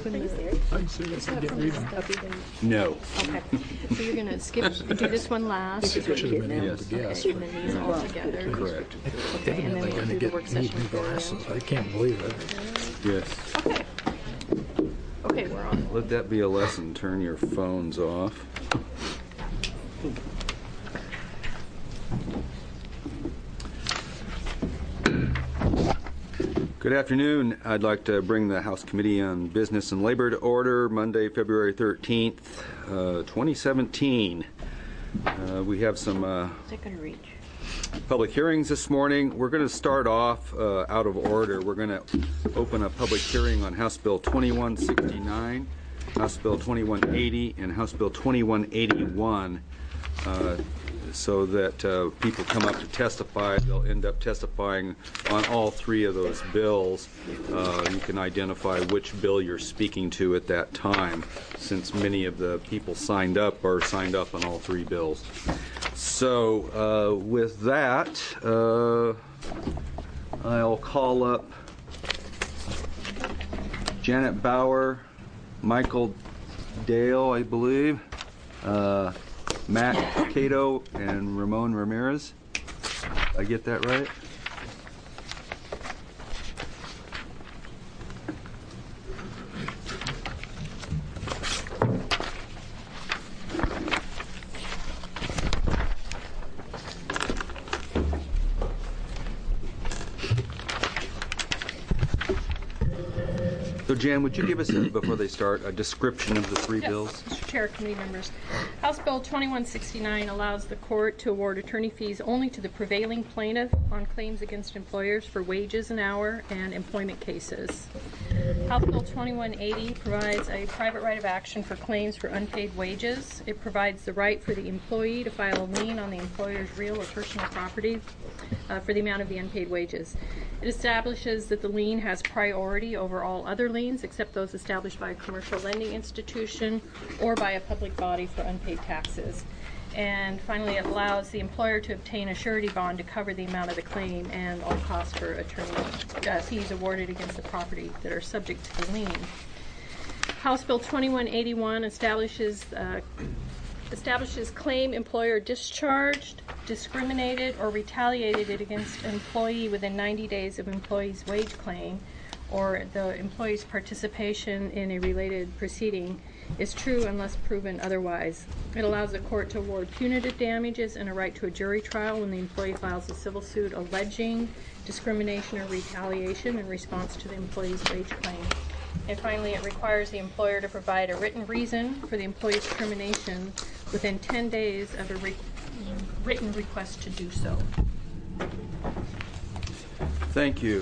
open the... I'm serious. I didn't read them. No. Okay. So you're going to do this one last. I should have been able Yes. to guess. Okay, and then these all together. Correct. Okay, and then Evidently we'll going to do the get work new session. glasses. I can't believe it. Yes. Okay. Okay, we're on. Let that be a lesson. Turn your phones off. Good afternoon. I'd like to bring the House Committee on Business and Labor to order Monday, February 13th, 2017. We have some Second reach. public hearings this morning. We're going to start off out of order. We're going to open a public hearing on House Bill 2169, House Bill 2180, and House Bill 2181 so that people come up to testify. They'll end up testifying on all three of those bills. You can identify which bill you're speaking to at that time, since many of the people signed up are signed up on all three bills. So with that, I'll call up Janet Bauer, Michael Dale, I believe, Matt Cato, and Ramon Ramirez. Did I get that right? So, Jan, would you give us, before they start, a description of the three bills? Mr. Chair, committee members. House Bill 2169 allows the court to award attorney fees only to the prevailing plaintiff on claims against employers for wages an hour and employment cases. House Bill 2180 provides a private right of action for claims for unpaid wages. It provides the right for the employee to file a lien on the employer's real or personal property for the amount of the unpaid wages. It establishes that the lien has priority over all other liens except those established by a commercial lending institution or by a public body for unpaid taxes. And finally, it allows the employer to obtain a surety bond to cover the amount of the claim and all costs for attorney fees awarded against the property that are subject to the lien. House Bill 2181 establishes claim employer discharged, discriminated, or retaliated against an employee within 90 days of employee's wage claim or the employee's participation in a related proceeding is true unless proven otherwise. It allows the court to award punitive damages and a right to a jury trial when the employee files a civil suit alleging discrimination or retaliation in response to the employee's wage claim. And finally, it requires the employer to provide a written reason for the employee's termination within 10 days of a written request to do so. Thank you.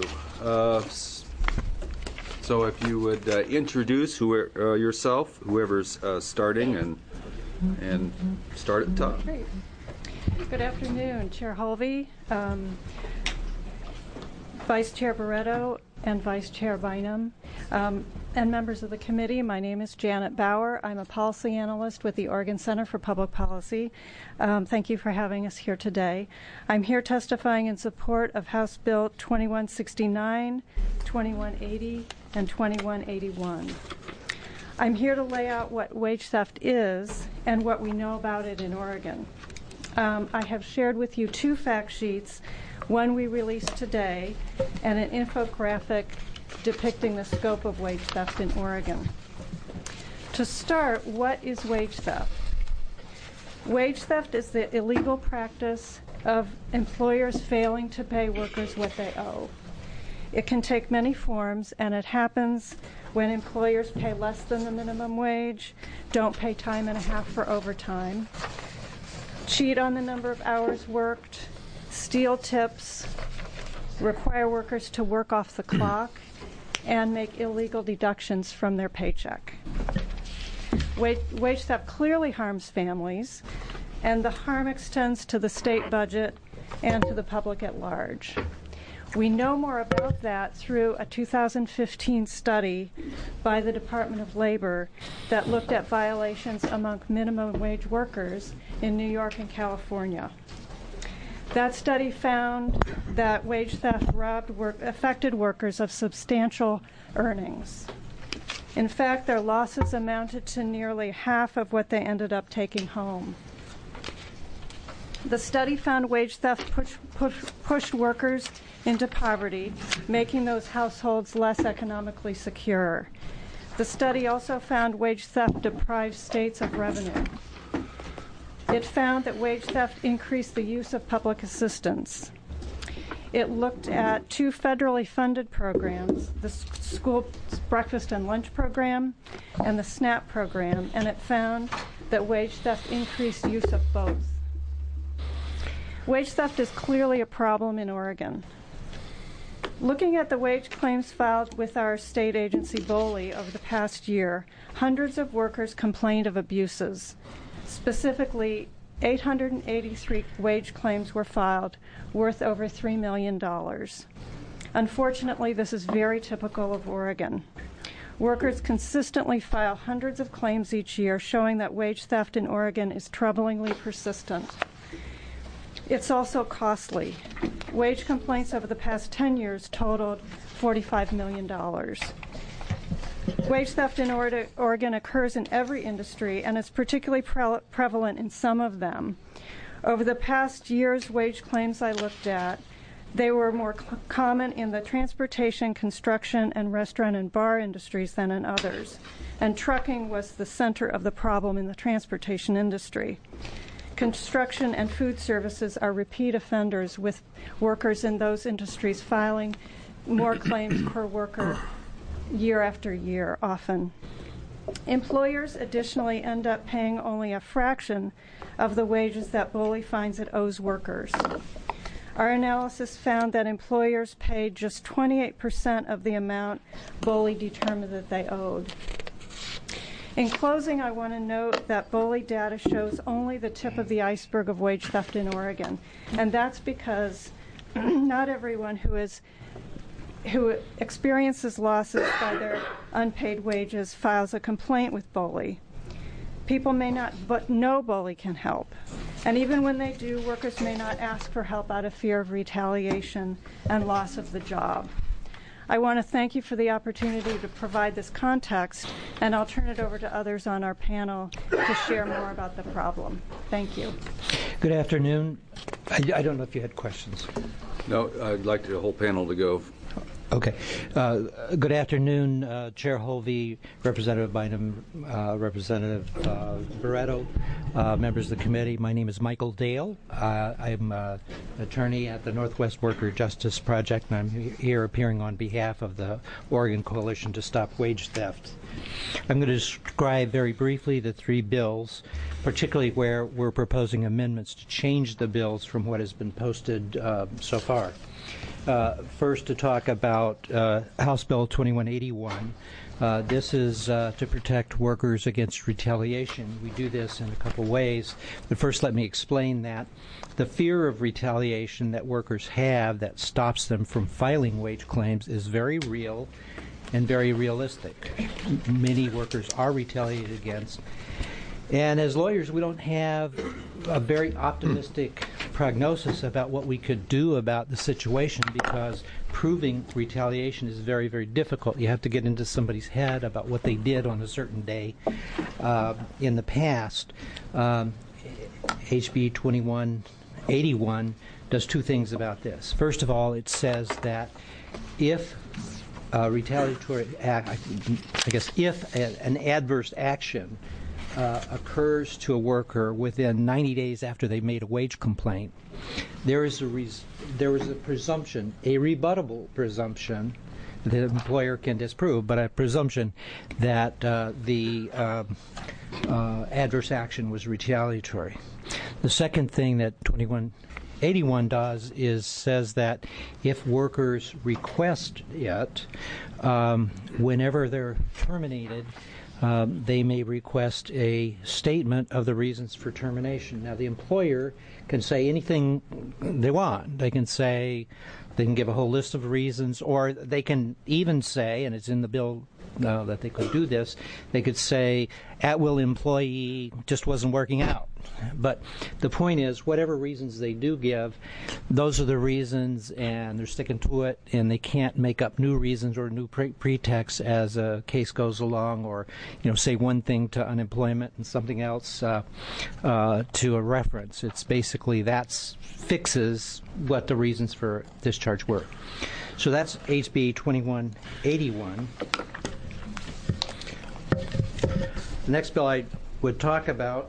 So if you would introduce yourself, whoever's starting, and start at the top. Great. Good afternoon, Chair Hulvey, Vice Chair Barretto, and Vice Chair Bynum, and members of the committee. My name is Janet Bauer. I'm a policy analyst with the Oregon Center for Public Policy. Thank you for having us here today. I'm here testifying in support of House Bill 2169, 2180, and 2181. I'm here to lay out what wage theft is and what we know about it in Oregon. I have shared with you two fact sheets, one we released today, and an infographic depicting the scope of wage theft in Oregon. To start, what is wage theft? Wage theft is the illegal practice of employers failing to pay workers what they owe. It can take many forms, and it happens when employers pay less than the minimum wage, don't pay time and a half for overtime, cheat on the number of hours worked, steal tips, require workers to work off the clock, and make illegal deductions from their paycheck. Wage theft clearly harms families, and the harm extends to the state budget and to the public at large. We know more about that through a 2015 study by the Department of Labor that looked at violations among minimum wage workers in New York and California. That study found that wage theft affected workers of substantial earnings. In fact, their losses amounted to nearly half of what they ended up taking home. The study found wage theft pushed workers into poverty, making those households less economically secure. The study also found wage theft deprived states of revenue. It found that wage theft increased the use of public assistance. It looked at 2 federally funded programs, the School Breakfast and Lunch Program and the SNAP program, and it found that wage theft increased use of both. Wage theft is clearly a problem in Oregon. Looking at the wage claims filed with our state agency, BOLI, over the past year, hundreds of workers complained of abuses. Specifically, 883 wage claims were filed, worth over $3 million. Unfortunately, this is very typical of Oregon. Workers consistently file hundreds of claims each year, showing that wage theft in Oregon is troublingly persistent. It's also costly. Wage complaints over the past 10 years totaled $45 million. Wage theft in Oregon occurs in every industry, and is particularly prevalent in some of them. Over the past year's wage claims I looked at, they were more common in the transportation, construction, and restaurant and bar industries than in others. And trucking was the center of the problem in the transportation industry. Construction and food services are repeat offenders, with workers in those industries filing more claims per worker year after year, often. Employers additionally end up paying only a fraction of the wages that BOLI finds it owes workers. Our analysis found that employers paid just 28% of the amount BOLI determined that they owed. In closing, I want to note that BOLI data shows only the tip of the iceberg of wage theft in Oregon, and that's because not everyone who experiences losses by their unpaid wages files a complaint with BOLI. People may not know BOLI can help, and even when they do, workers may not ask for help out of fear of retaliation and loss of the job. I want to thank you for the opportunity to provide this context, and I'll turn it over to others on our panel to share more about the problem. Thank you. Good afternoon. I don't know if you had questions. No, I'd like the whole panel to go. Okay. Good afternoon, Chair Holvey, Representative Bynum, Representative Barretto, members of the committee. My name is Michael Dale. I'm an attorney at the Northwest Worker Justice Project, and I'm here appearing on behalf of the Oregon Coalition to Stop Wage Theft. I'm going to describe very briefly the 3 bills, particularly where we're proposing amendments to change the bills from what has been posted so far. First, to talk about House Bill 2181. This is to protect workers against retaliation. We do this in a couple ways, but first let me explain that. The fear of retaliation that workers have that stops them from filing wage claims is very real and very realistic. Many workers are retaliated against. And as lawyers, we don't have a very optimistic prognosis about what we could do about the situation, because proving retaliation is very, very difficult. You have to get into somebody's head about what they did on a certain day in the past. HB 2181 does 2 things about this. First of all, it says that if retaliatory act, if an adverse action occurs to a worker within 90 days after they made a wage complaint, there is a presumption, a rebuttable presumption that the employer can disprove, but a presumption that the adverse action was retaliatory. The second thing that 2181 does is says that if workers request it, whenever they're terminated, they may request a statement of the reasons for termination. Now, the employer can say anything they want. They can give a whole list of reasons, or they can even say, and it's in the bill that they could do this, they could say, at-will employee just wasn't working out. But the point is, whatever reasons they do give, those are the reasons, and they're sticking to it, and they can't make up new reasons or new pretexts as a case goes along, or say one thing to unemployment and something else to a reference. It's basically that fixes what the reasons for discharge were. So that's HB 2181. The next bill I would talk about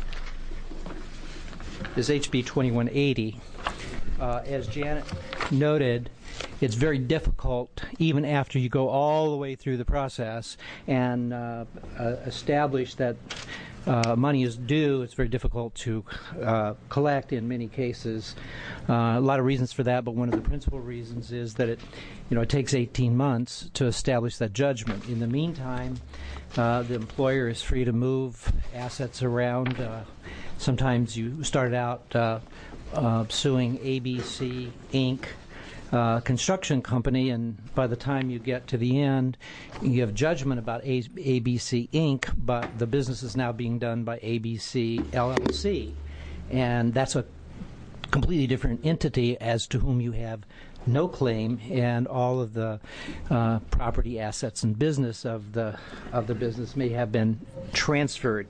is HB 2180. As Janet noted, it's very difficult, even after you go all the way through the process and establish that money is due. It's very difficult to collect in many cases. A lot of reasons for that, but one of the principal reasons is that it takes 18 months to establish that judgment. In the meantime, the employer is free to move assets around. Sometimes you start out suing ABC Inc., construction company, and by the time you get to the end, you have judgment about ABC Inc., but the business is now being done by ABC LLC, and that's a completely different entity as to whom you have no claim, and all of the property, assets, and business of the business may have been transferred.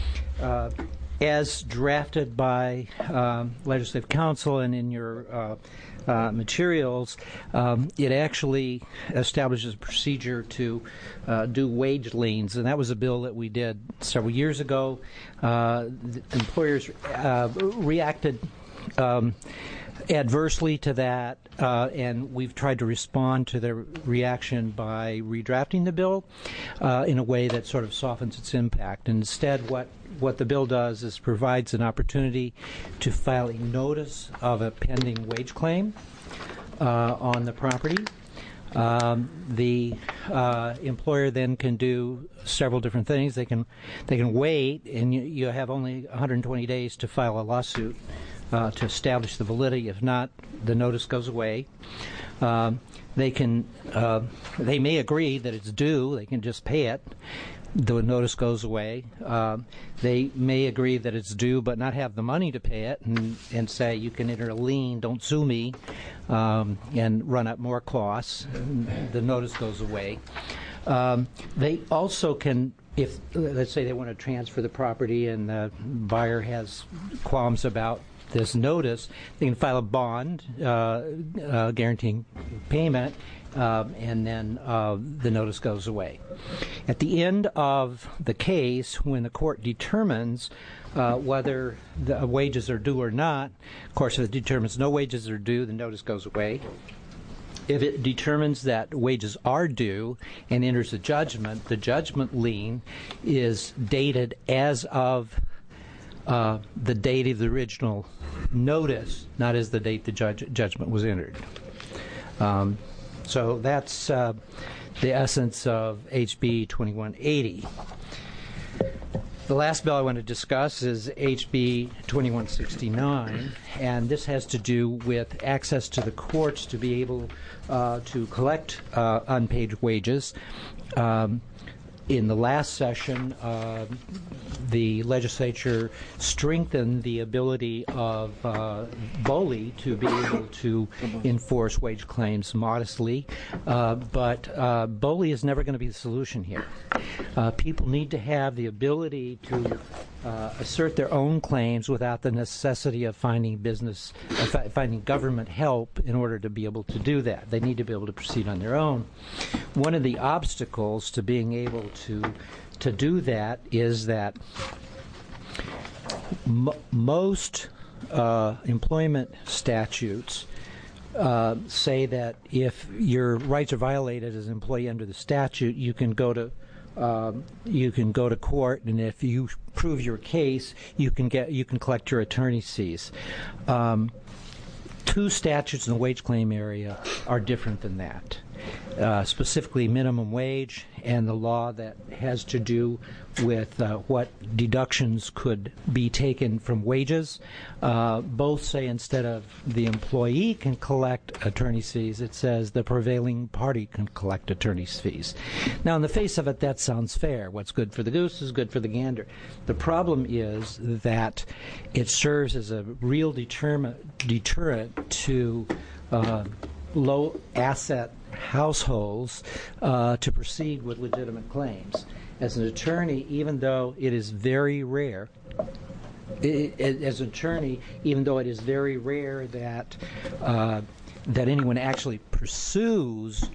As drafted by Legislative Council and in your materials, it actually establishes a procedure to do wage liens, and that was a bill that we did several years ago. The employers reacted adversely to that, and we've tried to respond to their reaction by redrafting the bill in a way that sort of softens its impact. And instead, what the bill does is provides an opportunity to file a notice of a pending wage claim on the property. The employer then can do several different things. They can wait, and you have only 120 days to file a lawsuit to establish the validity. If not, the notice goes away. They may agree that it's due. They can just pay it. The notice goes away. They may agree that it's due but not have the money to pay it, and say you can enter a lien, don't sue me, and run up more costs. The notice goes away. They also can, if let's say they want to transfer the property and the buyer has qualms about this notice, they can file a bond guaranteeing payment, and then the notice goes away. At the end of the case, when the court determines whether the wages are due or not, of course, if it determines no wages are due, the notice goes away. If it determines that wages are due and enters a judgment, the judgment lien is dated as of the date of the original notice, not as the date the judgment was entered. So that's the essence of HB 2180. The last bill I want to discuss is HB 2169, and this has to do with access to the courts to be able to collect unpaid wages. In the last session, the legislature strengthened the ability of BOLI to be able to enforce wage claims modestly, but BOLI is never going to be the solution here. People need to have the ability to assert their own claims without the necessity of finding government help in order to be able to do that. They need to be able to proceed on their own. One of the obstacles to being able to do that is that most employment statutes say that if your rights are violated as an employee under the statute, you can go to court, and if you prove your case, you can collect your attorney's fees. Two statutes in the wage claim area are different than that. specifically minimum wage and the law that has to do with what deductions could be taken from wages. Both say instead of the employee can collect attorney's fees, it says the prevailing party can collect attorney's fees. Now, in the face of it, that sounds fair. What's good for the goose is good for the gander. The problem is that it serves as a real deterrent to low asset households to proceed with legitimate claims. As an attorney, even though it is very rare, that anyone actually pursues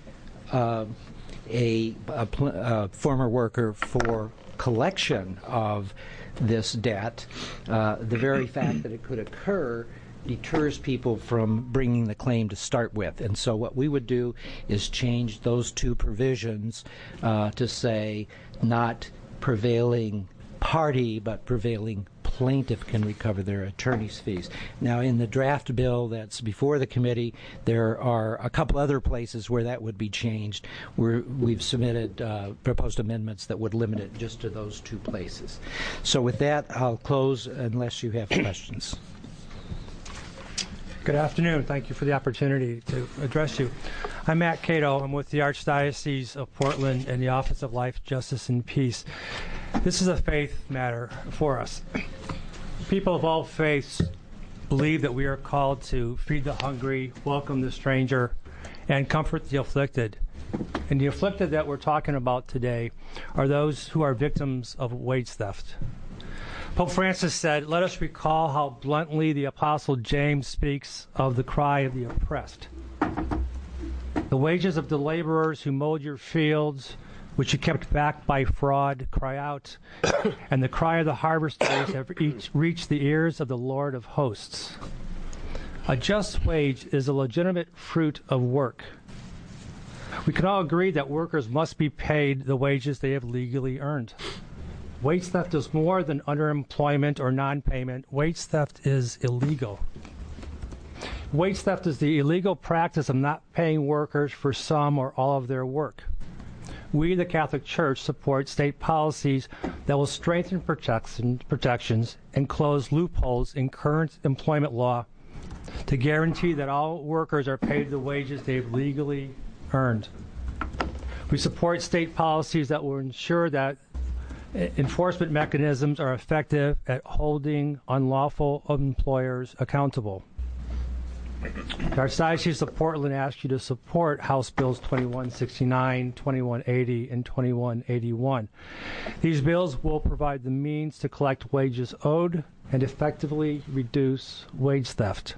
a former worker for collection of this debt, the very fact that it could occur deters people from bringing the claim to start with. And so what we would do is change those two provisions to say not prevailing party, but prevailing plaintiff can recover their attorney's fees. Now, in the draft bill that's before the committee, there are a couple other places where that would be changed. We've submitted proposed amendments that would limit it just to those two places. So with that, I'll close unless you have questions. Good afternoon. Thank you for the opportunity to address you. I'm Matt Cato. I'm with the Archdiocese of Portland and the Office of Life, Justice, and Peace. This is a faith matter for us. People of all faiths believe that we are called to feed the hungry, welcome the stranger, and comfort the afflicted. And the afflicted that we're talking about today are those who are victims of wage theft. Pope Francis said, "Let us recall how bluntly the Apostle James speaks of the cry of the oppressed. The wages of the laborers who mowed your fields, which you kept back by fraud, cry out, and the cry of the harvesters have reached the ears of the Lord of hosts." A just wage is a legitimate fruit of work. We can all agree that workers must be paid the wages they have legally earned. Wage theft is more than underemployment or non-payment. Wage theft is illegal. Wage theft is the illegal practice of not paying workers for some or all of their work. We, the Catholic Church, support state policies that will strengthen protections and close loopholes in current employment law to guarantee that all workers are paid the wages they've legally earned. We support state policies that will ensure that enforcement mechanisms are effective at holding unlawful employers accountable. The Archdiocese of Portland asks you to support House Bills 2169, 2180, and 2181. These bills will provide the means to collect wages owed and effectively reduce wage theft.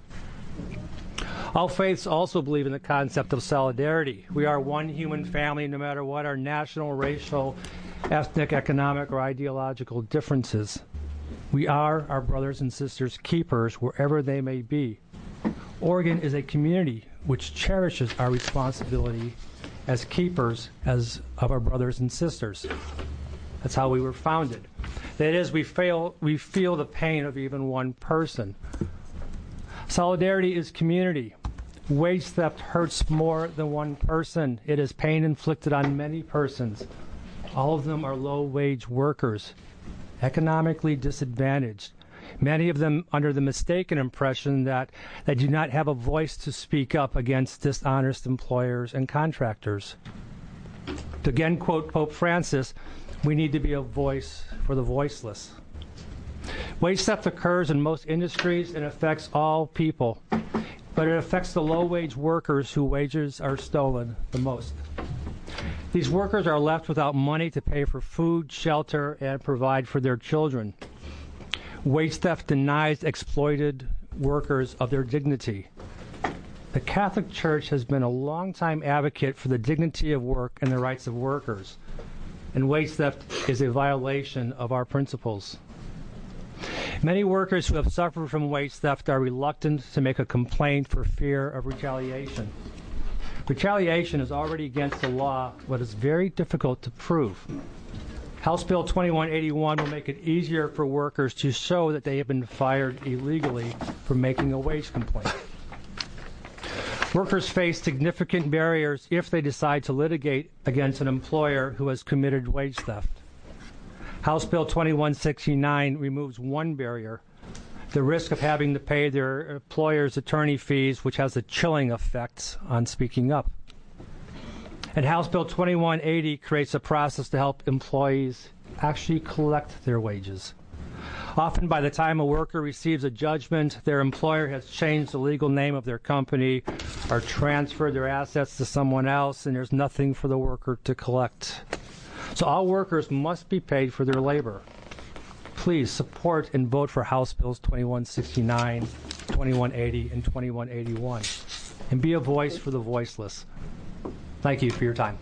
All faiths also believe in the concept of solidarity. We are one human family no matter what our national, racial, ethnic, economic, or ideological differences. We are our brothers and sisters' keepers wherever they may be. Oregon is a community which cherishes our responsibility as keepers of our brothers and sisters. That's how we were founded. That is, we feel the pain of even one person. Solidarity is community. Wage theft hurts more than one person. It is pain inflicted on many persons. All of them are low-wage workers, economically disadvantaged, many of them under the mistaken impression that they do not have a voice to speak up against dishonest employers and contractors. To again quote Pope Francis, we need to be a voice for the voiceless. Wage theft occurs in most industries and affects all people, but it affects the low-wage workers whose wages are stolen the most. These workers are left without money to pay for food, shelter, and provide for their children. Wage theft denies exploited workers of their dignity. The Catholic Church has been a long-time advocate for the dignity of work and the rights of workers, and wage theft is a violation of our principles. Many workers who have suffered from wage theft are reluctant to make a complaint for fear of retaliation. Retaliation is already against the law, but it's very difficult to prove. House Bill 2181 will make it easier for workers to show that they have been fired illegally for making a wage complaint. Workers face significant barriers if they decide to litigate against an employer who has committed wage theft. House Bill 2169 removes one barrier, the risk of having to pay their employer's attorney fees, which has a chilling effect on speaking up. And House Bill 2180 creates a process to help employees actually collect their wages. Often by the time a worker receives a judgment, their employer has changed the legal name of their company or transferred their assets to someone else, and there's nothing for the worker to collect. So all workers must be paid for their labor. Please support and vote for House Bills 2169, 2180, and 2181, and be a voice for the voiceless. Thank you for your time.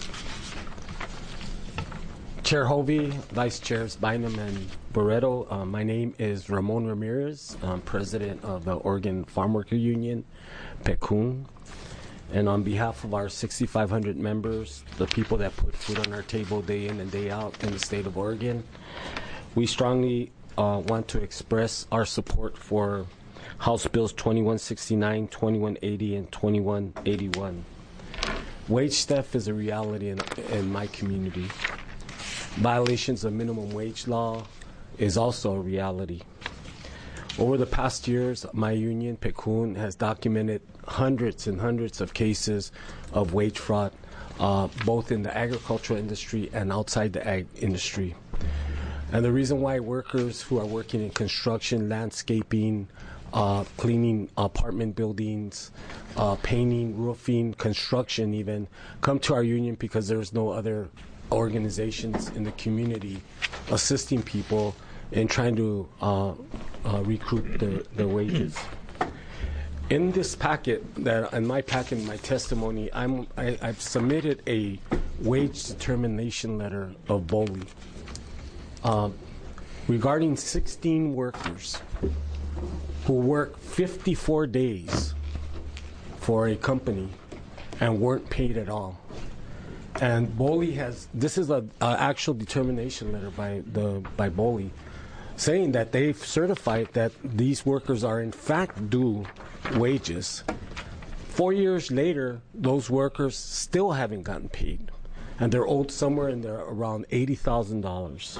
Chair Hovey, Vice Chairs Bynum and Barreto, my name is Ramon Ramirez. I'm president of the Oregon Farm Worker Union, PECUN. And on behalf of our 6,500 members, the people that put food on our table day in and day out in the state of Oregon, we strongly want to express our support for House Bills 2169, 2180, and 2181. Wage theft is a reality in my community. Violations of minimum wage law is also a reality. Over the past years, my union, PECUN, has documented hundreds and hundreds of cases of wage fraud, both in the agricultural industry and outside the ag industry. And the reason why workers who are working in construction, landscaping, cleaning apartment buildings, painting, roofing, construction even, come to our union because there's no other organizations in the community assisting people in trying to recoup their wages. In this packet, in my testimony, I've submitted a wage determination letter of BOLI regarding 16 workers who work 54 days for a company and weren't paid at all. And BOLI this is an actual determination letter by BOLI, saying that they've certified that these workers are in fact due wages. 4 years later, those workers still haven't gotten paid, and they're owed somewhere in there around $80,000.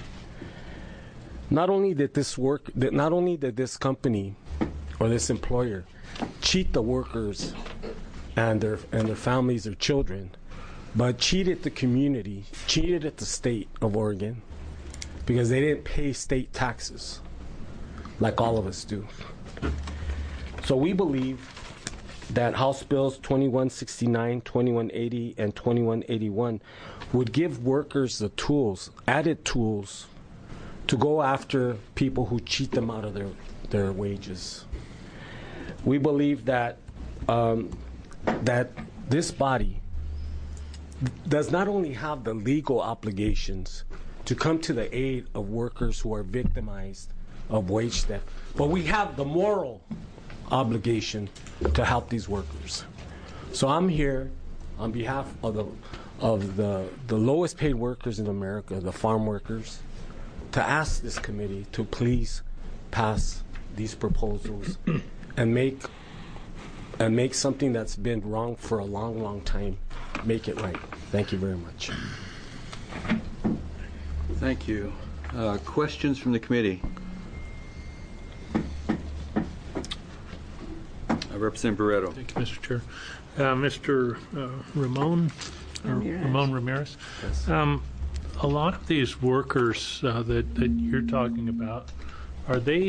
Not only did this company or this employer cheat the workers and their families, their children, but cheated the community, cheated at the state of Oregon, because they didn't pay state taxes like all of us do. So we believe that House Bills 2169, 2180, and 2181 would give workers the tools, added tools, to go after people who cheat them out of their wages. We believe that that this body does not only have the legal obligations to come to the aid of workers who are victimized of wage theft, but we have the moral obligation to help these workers. So I'm here on behalf of the lowest paid workers in America, the farm workers, to ask this committee to please pass these proposals and make something that's been wrong for a long, long time, make it right. Thank you very much. Thank you. Questions from the committee? Representative Barreto. Thank you, Mr. Chair. Mr. Ramon Ramirez. Yes. A lot of these workers that you're talking about, are they,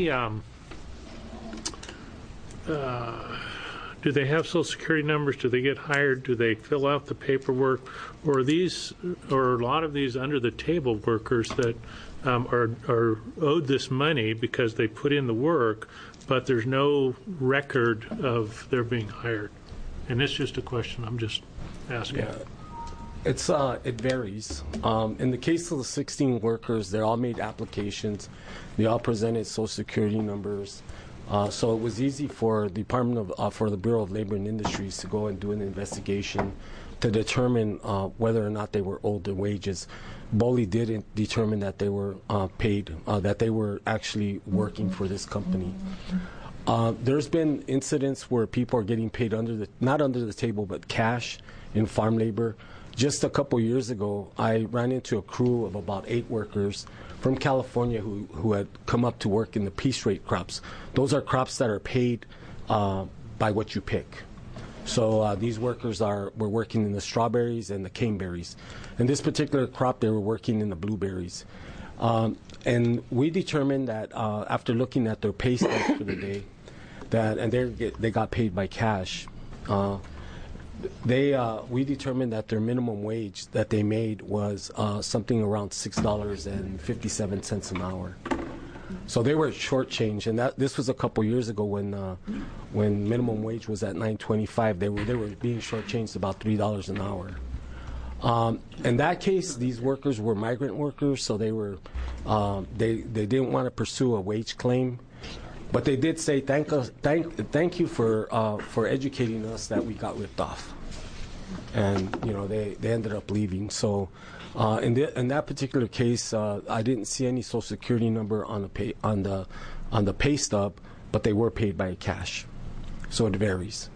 do they have Social Security numbers? Do they get hired? Do they fill out the paperwork? Or a lot of these under-the-table workers that are owed this money because they put in the work, but there's no record of their being hired? And it's just a question I'm just asking. Yeah. It varies. In the case of the 16 workers, they all made applications. They all presented Social Security numbers. So it was easy for the for the Bureau of Labor and Industries to go and do an investigation to determine whether or not they were owed their wages. BOLI did determine that they were paid, that they were actually working for this company. There's been incidents where people are getting paid not under the table, but cash in farm labor. Just a couple years ago, I ran into a crew of about 8 workers from California who had come up to work in the piece rate crops. Those are crops that are paid by what you pick. So these workers were working in the strawberries and the caneberries. In this particular crop, they were working in the blueberries. And we determined that after looking at their pay stubs for the day, they got paid by cash. We determined that their minimum wage that they made was something around $6.57 an hour. So they were shortchanged, and this was a couple years ago when minimum wage was at $9.25. They were being shortchanged about $3 an hour. In that case, these workers were migrant workers, so they didn't want to pursue a wage claim, but they did say thank you for educating us that we got ripped off, and they ended up leaving. So in that particular case, I didn't see any Social Security number on the pay stub, but they were paid by cash, so it varies.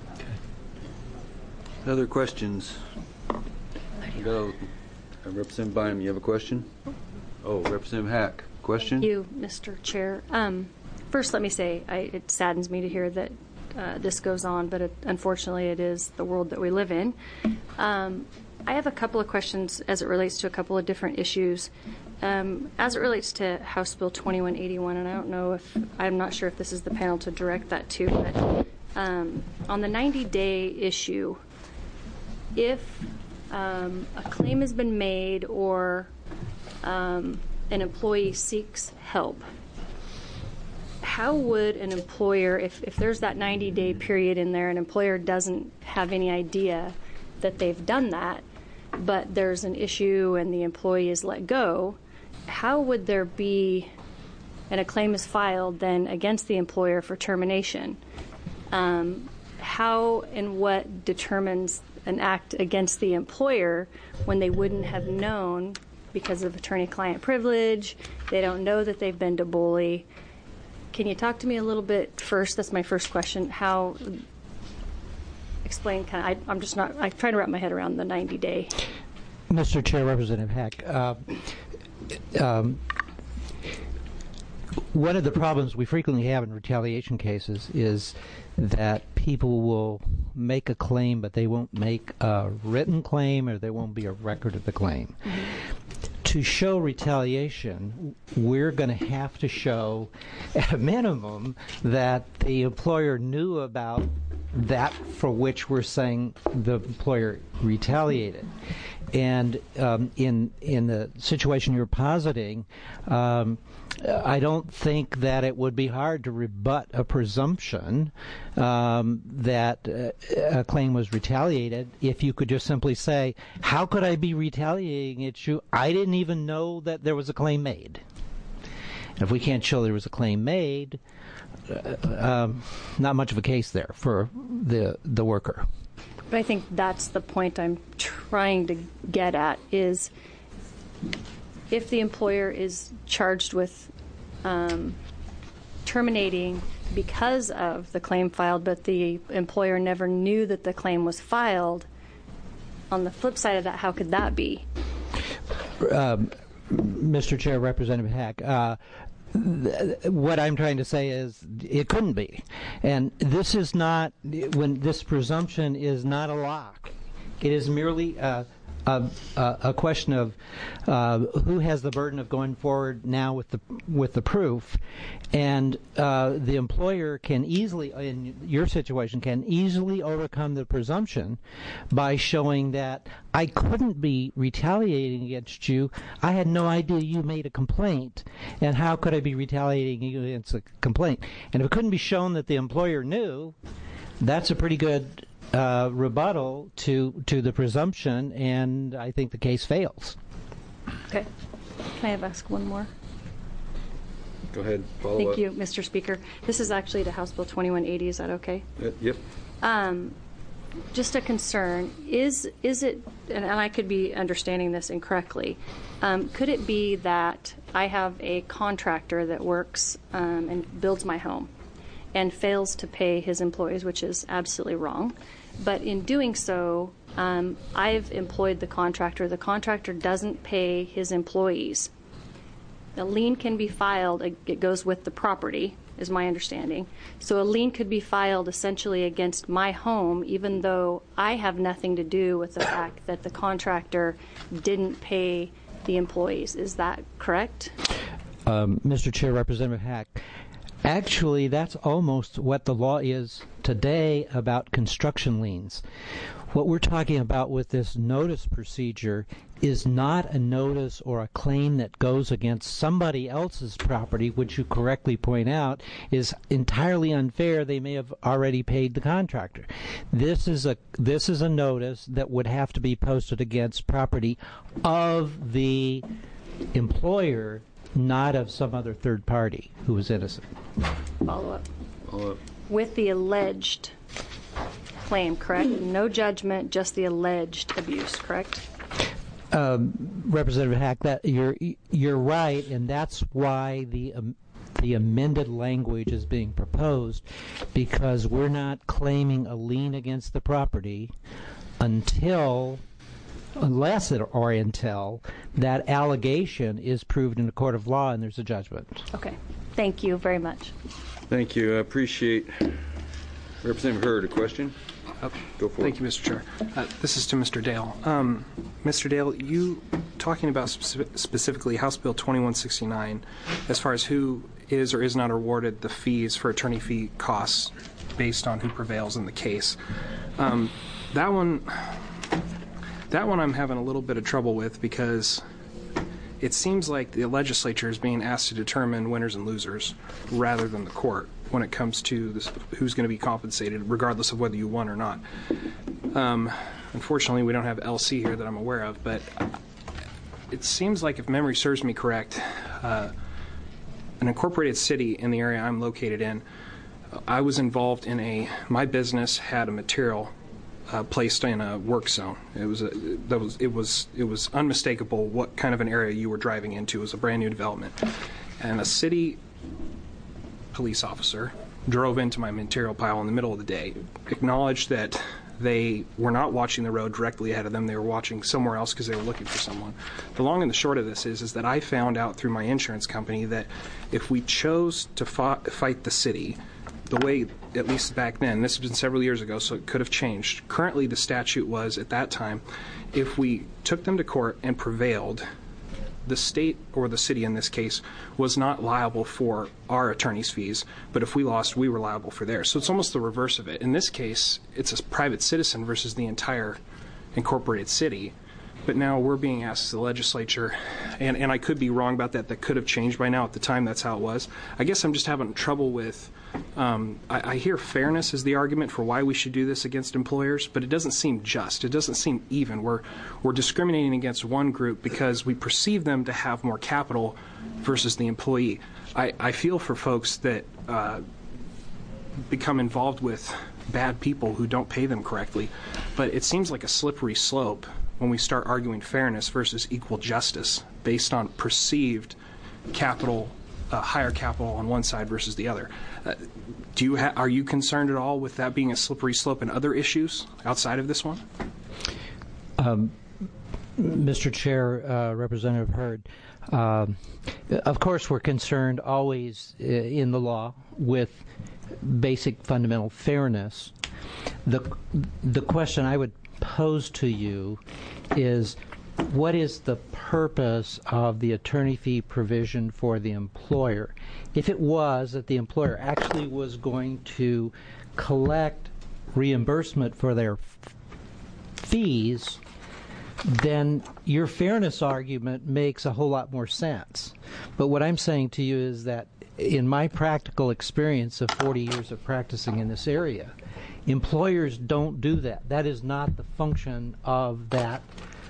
Other questions? Go. Representative Bynum, you have a question? Oh, Representative Hack, question? Thank you, Mr. Chair. First, let me say it saddens me to hear that this goes on, but unfortunately it is the world that we live in. I have a couple of questions as it relates to a couple of different issues. As it relates to House Bill 2181, and I'm not sure if this is the panel to direct that to, but on the 90-day issue, if a claim has been made or an employee seeks help, how would an employer, if there's that 90-day period in there, an employer doesn't have any idea that they've done that, but there's an issue and the employee is let go, how would there be, and a claim is filed then against the employer for termination? How and what determines an act against the employer when they wouldn't have known because of attorney-client privilege, they don't know that they've been to bully? Can you talk to me a little bit first? That's my first question. Explain I'm trying to wrap my head around the 90-day. Mr. Chair, Representative Hack, one of the problems we frequently have in retaliation cases is that people will make a claim, but they won't make a written claim, or there won't be a record of the claim. Mm-hmm. To show retaliation, we're going to have to show, at a minimum, that the employer knew about that for which we're saying the employer retaliated. And in the situation you're positing, I don't think that it would be hard to rebut a presumption that a claim was retaliated if you could just simply say, how could I be retaliating at you? I didn't even know that there was a claim made. And if we can't show there was a claim made, not much of a case there for the worker. But I think that's the point I'm trying to get at, is if the employer is charged with terminating because of the claim filed, but the employer never knew that the claim was filed, on the flip side of that, how could that be? Mr. Chair, Representative Hack, what I'm trying to say is it couldn't be. And this is not, when this presumption is not a lock. It is merely a question of who has the burden of going forward now with the proof, and the employer can easily, in your situation, can easily overcome the presumption by showing that I couldn't be retaliating against you. I had no idea you made a complaint, and how could I be retaliating against a complaint? And if it couldn't be shown that the employer knew, that's a pretty good rebuttal to the presumption, and I think the case fails. Okay. Can I ask one more? Go ahead. Follow Thank up. you, Mr. Speaker. This is actually to House Bill 2180. Is that okay? Yep. Just a concern. Is it, and I could be understanding this incorrectly, could it be that I have a contractor that works and builds my home, and fails to pay his employees, which is absolutely wrong. But in doing so, I've employed the contractor. The contractor doesn't pay his employees. A lien can be filed. It goes with the property, is my understanding. So a lien could be filed essentially against my home, even though I have nothing to do with the fact that the contractor didn't pay the employees. Is that correct? Mr. Chair, Representative Hack, actually, that's almost what the law is today about construction liens. What we're talking about with this notice procedure is not a notice or a claim that goes against somebody else's property, which you correctly point out is entirely unfair. They may have already paid the contractor. This is a notice that would have to be posted against property of the employer, not of some other third party who was innocent. Follow up. With the alleged claim, correct? No judgment, just the alleged abuse, correct? Representative Hack, that you're right, and that's why the amended language is being proposed, because we're not claiming a lien against the property until that allegation is proved in a court of law and there's a judgment. Okay. Thank you very much. Thank you. I appreciate Representative Hurd. A question? Go for it. Thank you, Mr. Chair. This is to Mr. Dale. Mr. Dale, you talking about specifically House Bill 2169 as far as who is or is not awarded the fees for attorney fee costs based on who prevails in the case. That one I'm having a little bit of trouble with, because it seems like the legislature is being asked to determine winners and losers rather than the court when it comes to this, who's going to be compensated regardless of whether you won or not. Unfortunately, we don't have LC here that I'm aware of, but it seems like, if memory serves me correct, an incorporated city in the area I'm located in, I was involved in my business had a material placed in a work zone. It was unmistakable what kind of an area you were driving into. It was a brand new development, and a city police officer drove into my material pile in the middle of the day, acknowledged that they were not watching the road directly ahead of them. They were watching somewhere else because they were looking for someone. The long and the short of this is that I found out through my insurance company that if we chose to fight the city, the way, at least back then, this has been several years ago, so it could have changed. Currently, the statute was, at that time, if we took them to court and prevailed, the state, or the city in this case, was not liable for our attorney's fees, but if we lost, we were liable for theirs. So it's almost the reverse of it. In this case, it's a private citizen versus the entire incorporated city. But now we're being asked, the legislature, and I could be wrong about that could have changed by now. At the time, that's how it was. I guess I'm just having trouble with, I hear fairness is the argument for why we should do this against employers, but it doesn't seem just. It doesn't seem even. We're discriminating against one group because we perceive them to have more capital versus the employee. I feel for folks that become involved with bad people who don't pay them correctly, but it seems like a slippery slope when we start arguing fairness versus equal justice based on perceived capital, higher capital on one side versus the other. Are you concerned at all with that being a slippery slope in other issues outside of this one? Mr. Chair, Representative Hurd, of course we're concerned always in the law with basic fundamental fairness. The question I would pose to you is, what is the purpose of the attorney fee provision for the employer? If it was that the employer actually was going to collect reimbursement for their fees, then your fairness argument makes a whole lot more sense. But what I'm saying to you is that in my practical experience of 40 years of practicing in this area, employers don't do that. That is not the function of that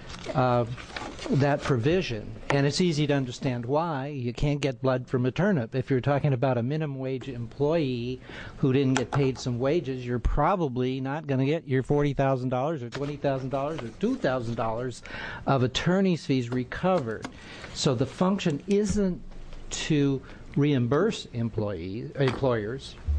provision. And it's easy to understand why. You can't get blood from a turnip. If you're talking about a minimum wage employee who didn't get paid some wages, you're probably not going to get your $40,000 or $20,000 or $2,000 of attorney's fees recovered. So the function isn't to reimburse employers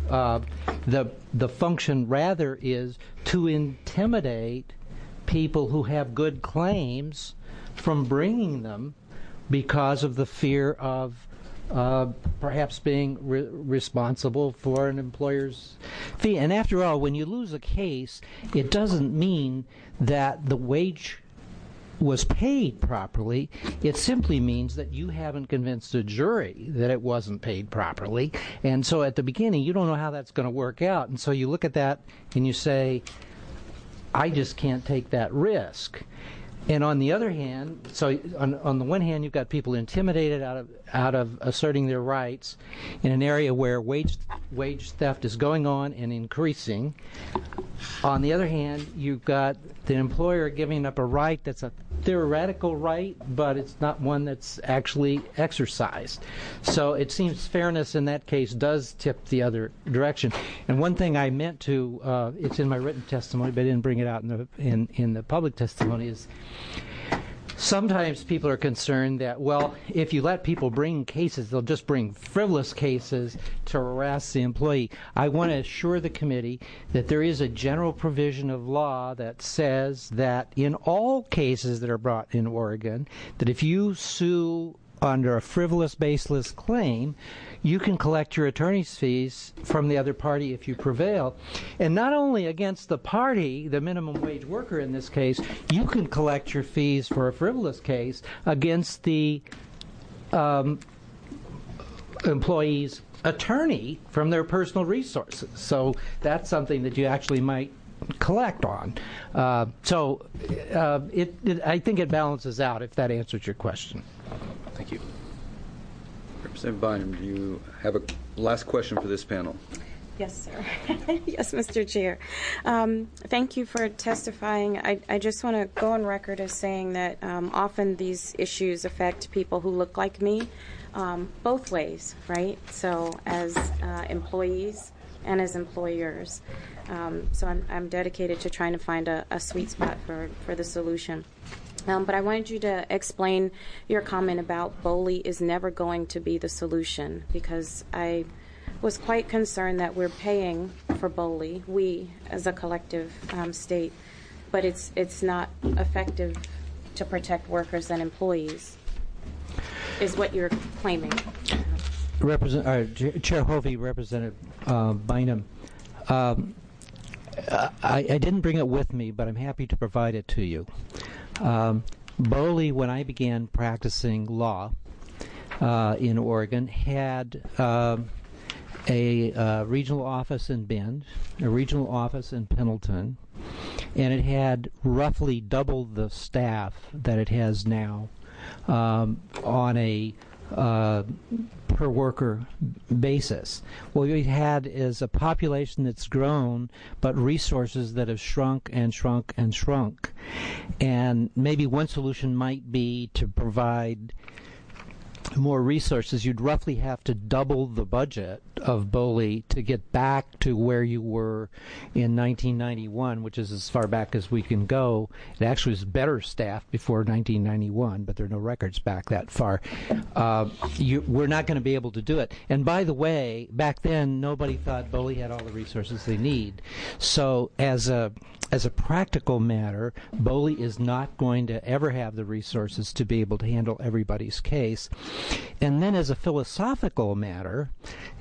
The function rather is to intimidate people who have good claims from bringing them because of the fear of perhaps being responsible for an employer's fee. And after all, when you lose a case, it doesn't mean that the wage was paid properly. It simply means that you haven't convinced a jury that it wasn't paid properly. And so at the beginning, you don't know how that's going to work out. And so you look at that and you say, I just can't take that risk. And on the other hand, so on the one hand, you've got people intimidated out of asserting their rights in an area where wage theft is going on and increasing. On the other hand, you've got the employer giving up a right that's a theoretical right, but it's not one that's actually exercised. So it seems fairness in that case does tip the other direction. And one thing I meant to, it's in my written testimony, but I didn't bring it out in the public testimony, is sometimes people are concerned that, well, if you let people bring cases, they'll just bring frivolous cases to harass the employee. I want to assure the committee that there is a general provision of law that says that in all cases that are brought in Oregon, that if you sue under a frivolous, baseless claim, you can collect your attorney's fees from the other party if you prevail. And not only against the party, the minimum wage worker in this case, you can collect your fees for a frivolous case against the employee's attorney from their personal resources. So that's something that you actually might collect on. I think it balances out, if that answers your question. Thank you. Representative Bynum, do you have a last question for this panel? Yes, sir. Yes, Mr. Chair. Thank you for testifying. I just want to go on record as saying that often these issues affect people who look like me both ways, right? So as employees and as employers. So I'm dedicated to trying to find a sweet spot for the solution. But I wanted you to explain your comment about BOLI is never going to be the solution, because I was quite concerned that we're paying for BOLI, we as a collective state, but it's not effective to protect workers and employees, is what you're claiming. Chair Hovey, Representative Bynum, I didn't bring it with me, but I'm happy to provide it to you. BOLI, when I began practicing law in Oregon, had a regional office in Bend, a regional office in Pendleton, and it had roughly double the staff that it has now on a per worker basis. What we had is a population that's grown, but resources that have shrunk and shrunk and shrunk. And maybe one solution might be to provide more resources. You'd roughly have to double the budget of BOLI to get back to where you were in 1991, which is as far back as we can go. It actually was better staffed before 1991, but there are no records back that far. We're not going to be able to do it. And by the way, back then, nobody thought BOLI had all the resources they need. So as a practical matter, BOLI is not going to ever have the resources to be able to handle everybody's case. And then as a philosophical matter,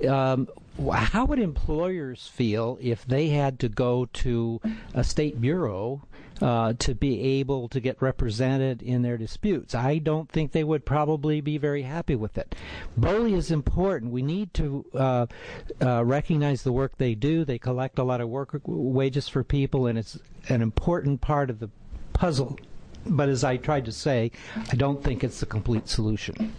how would employers feel if they had to go to a state bureau to be able to get represented in their disputes? I don't think they would probably be very happy with it. BOLI is important. We need to recognize the work they do. They collect a lot of wages for people, and it's an important part of the puzzle. But as I tried to say, I don't think it's the complete solution.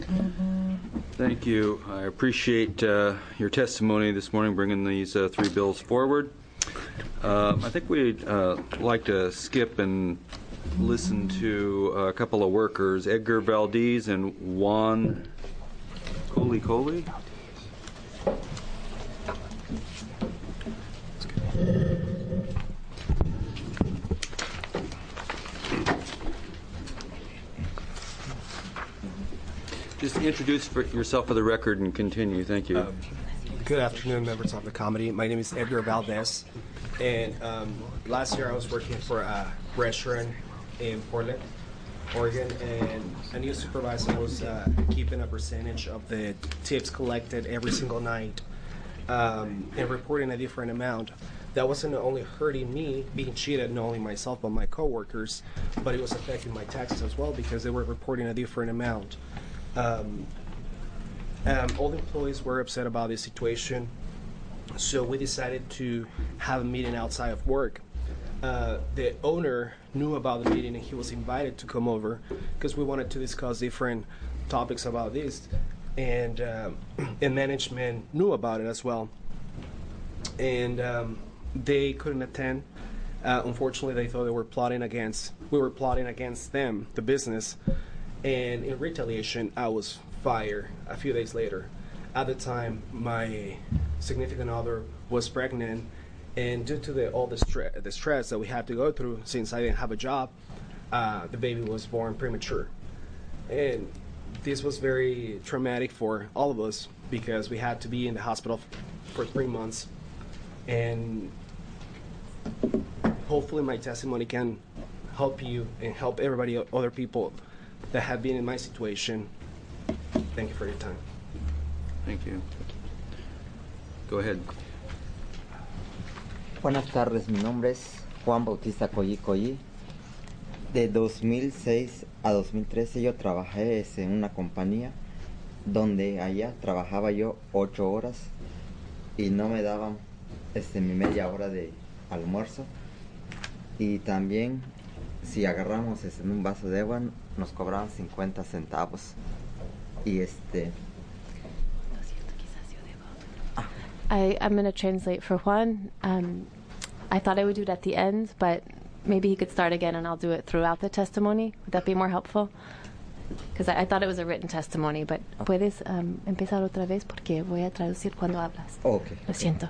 Thank you. I appreciate your testimony this morning, bringing these three bills forward. I think we'd like to skip and listen to a couple of workers, Edgar Valdez and Juan Coley. Just introduce yourself for the record and continue. Thank you. Good afternoon, members of the committee. My name is Edgar Valdez, and last year I was working for a restaurant in Portland, Oregon, and a new supervisor was keeping a percentage of the tips collected every single night and reporting a different amount. That wasn't only hurting me, being cheated, not only myself but my coworkers, but it was affecting my taxes as well because they were reporting a different amount. All the employees were upset about this situation, so we decided to have a meeting outside of work. The owner knew about the meeting and he was invited to come over because we wanted to discuss different topics about this, and management knew about it as well. And they couldn't attend. Unfortunately, they thought we were plotting against them, the business, and in retaliation, I was fired a few days later. At the time, my significant other was pregnant, and due to all the stress that we had to go through, since I didn't have a job, the baby was born premature. And this was very traumatic for all of us because we had to be in the hospital for 3 months. And hopefully my testimony can help you and help everybody, other people that have been in my situation. Thank you for your time. Thank you. Go ahead. Buenas tardes, mi nombre es Juan Bautista Colli. De 2006 a 2013 yo trabajé en una compañía donde allá trabajaba yo 8 horas y no me daban mi media hora de almuerzo, y también si agarramos en un vaso de agua nos cobraban 50 centavos. Y I'm going to translate for Juan. I thought I would do it at the end, but maybe he could start again and I'll do it throughout the testimony. Would that be more helpful? Because I thought it was a written testimony, but puedes empezar otra vez porque voy a traducir cuando hablas. Okay. Lo siento.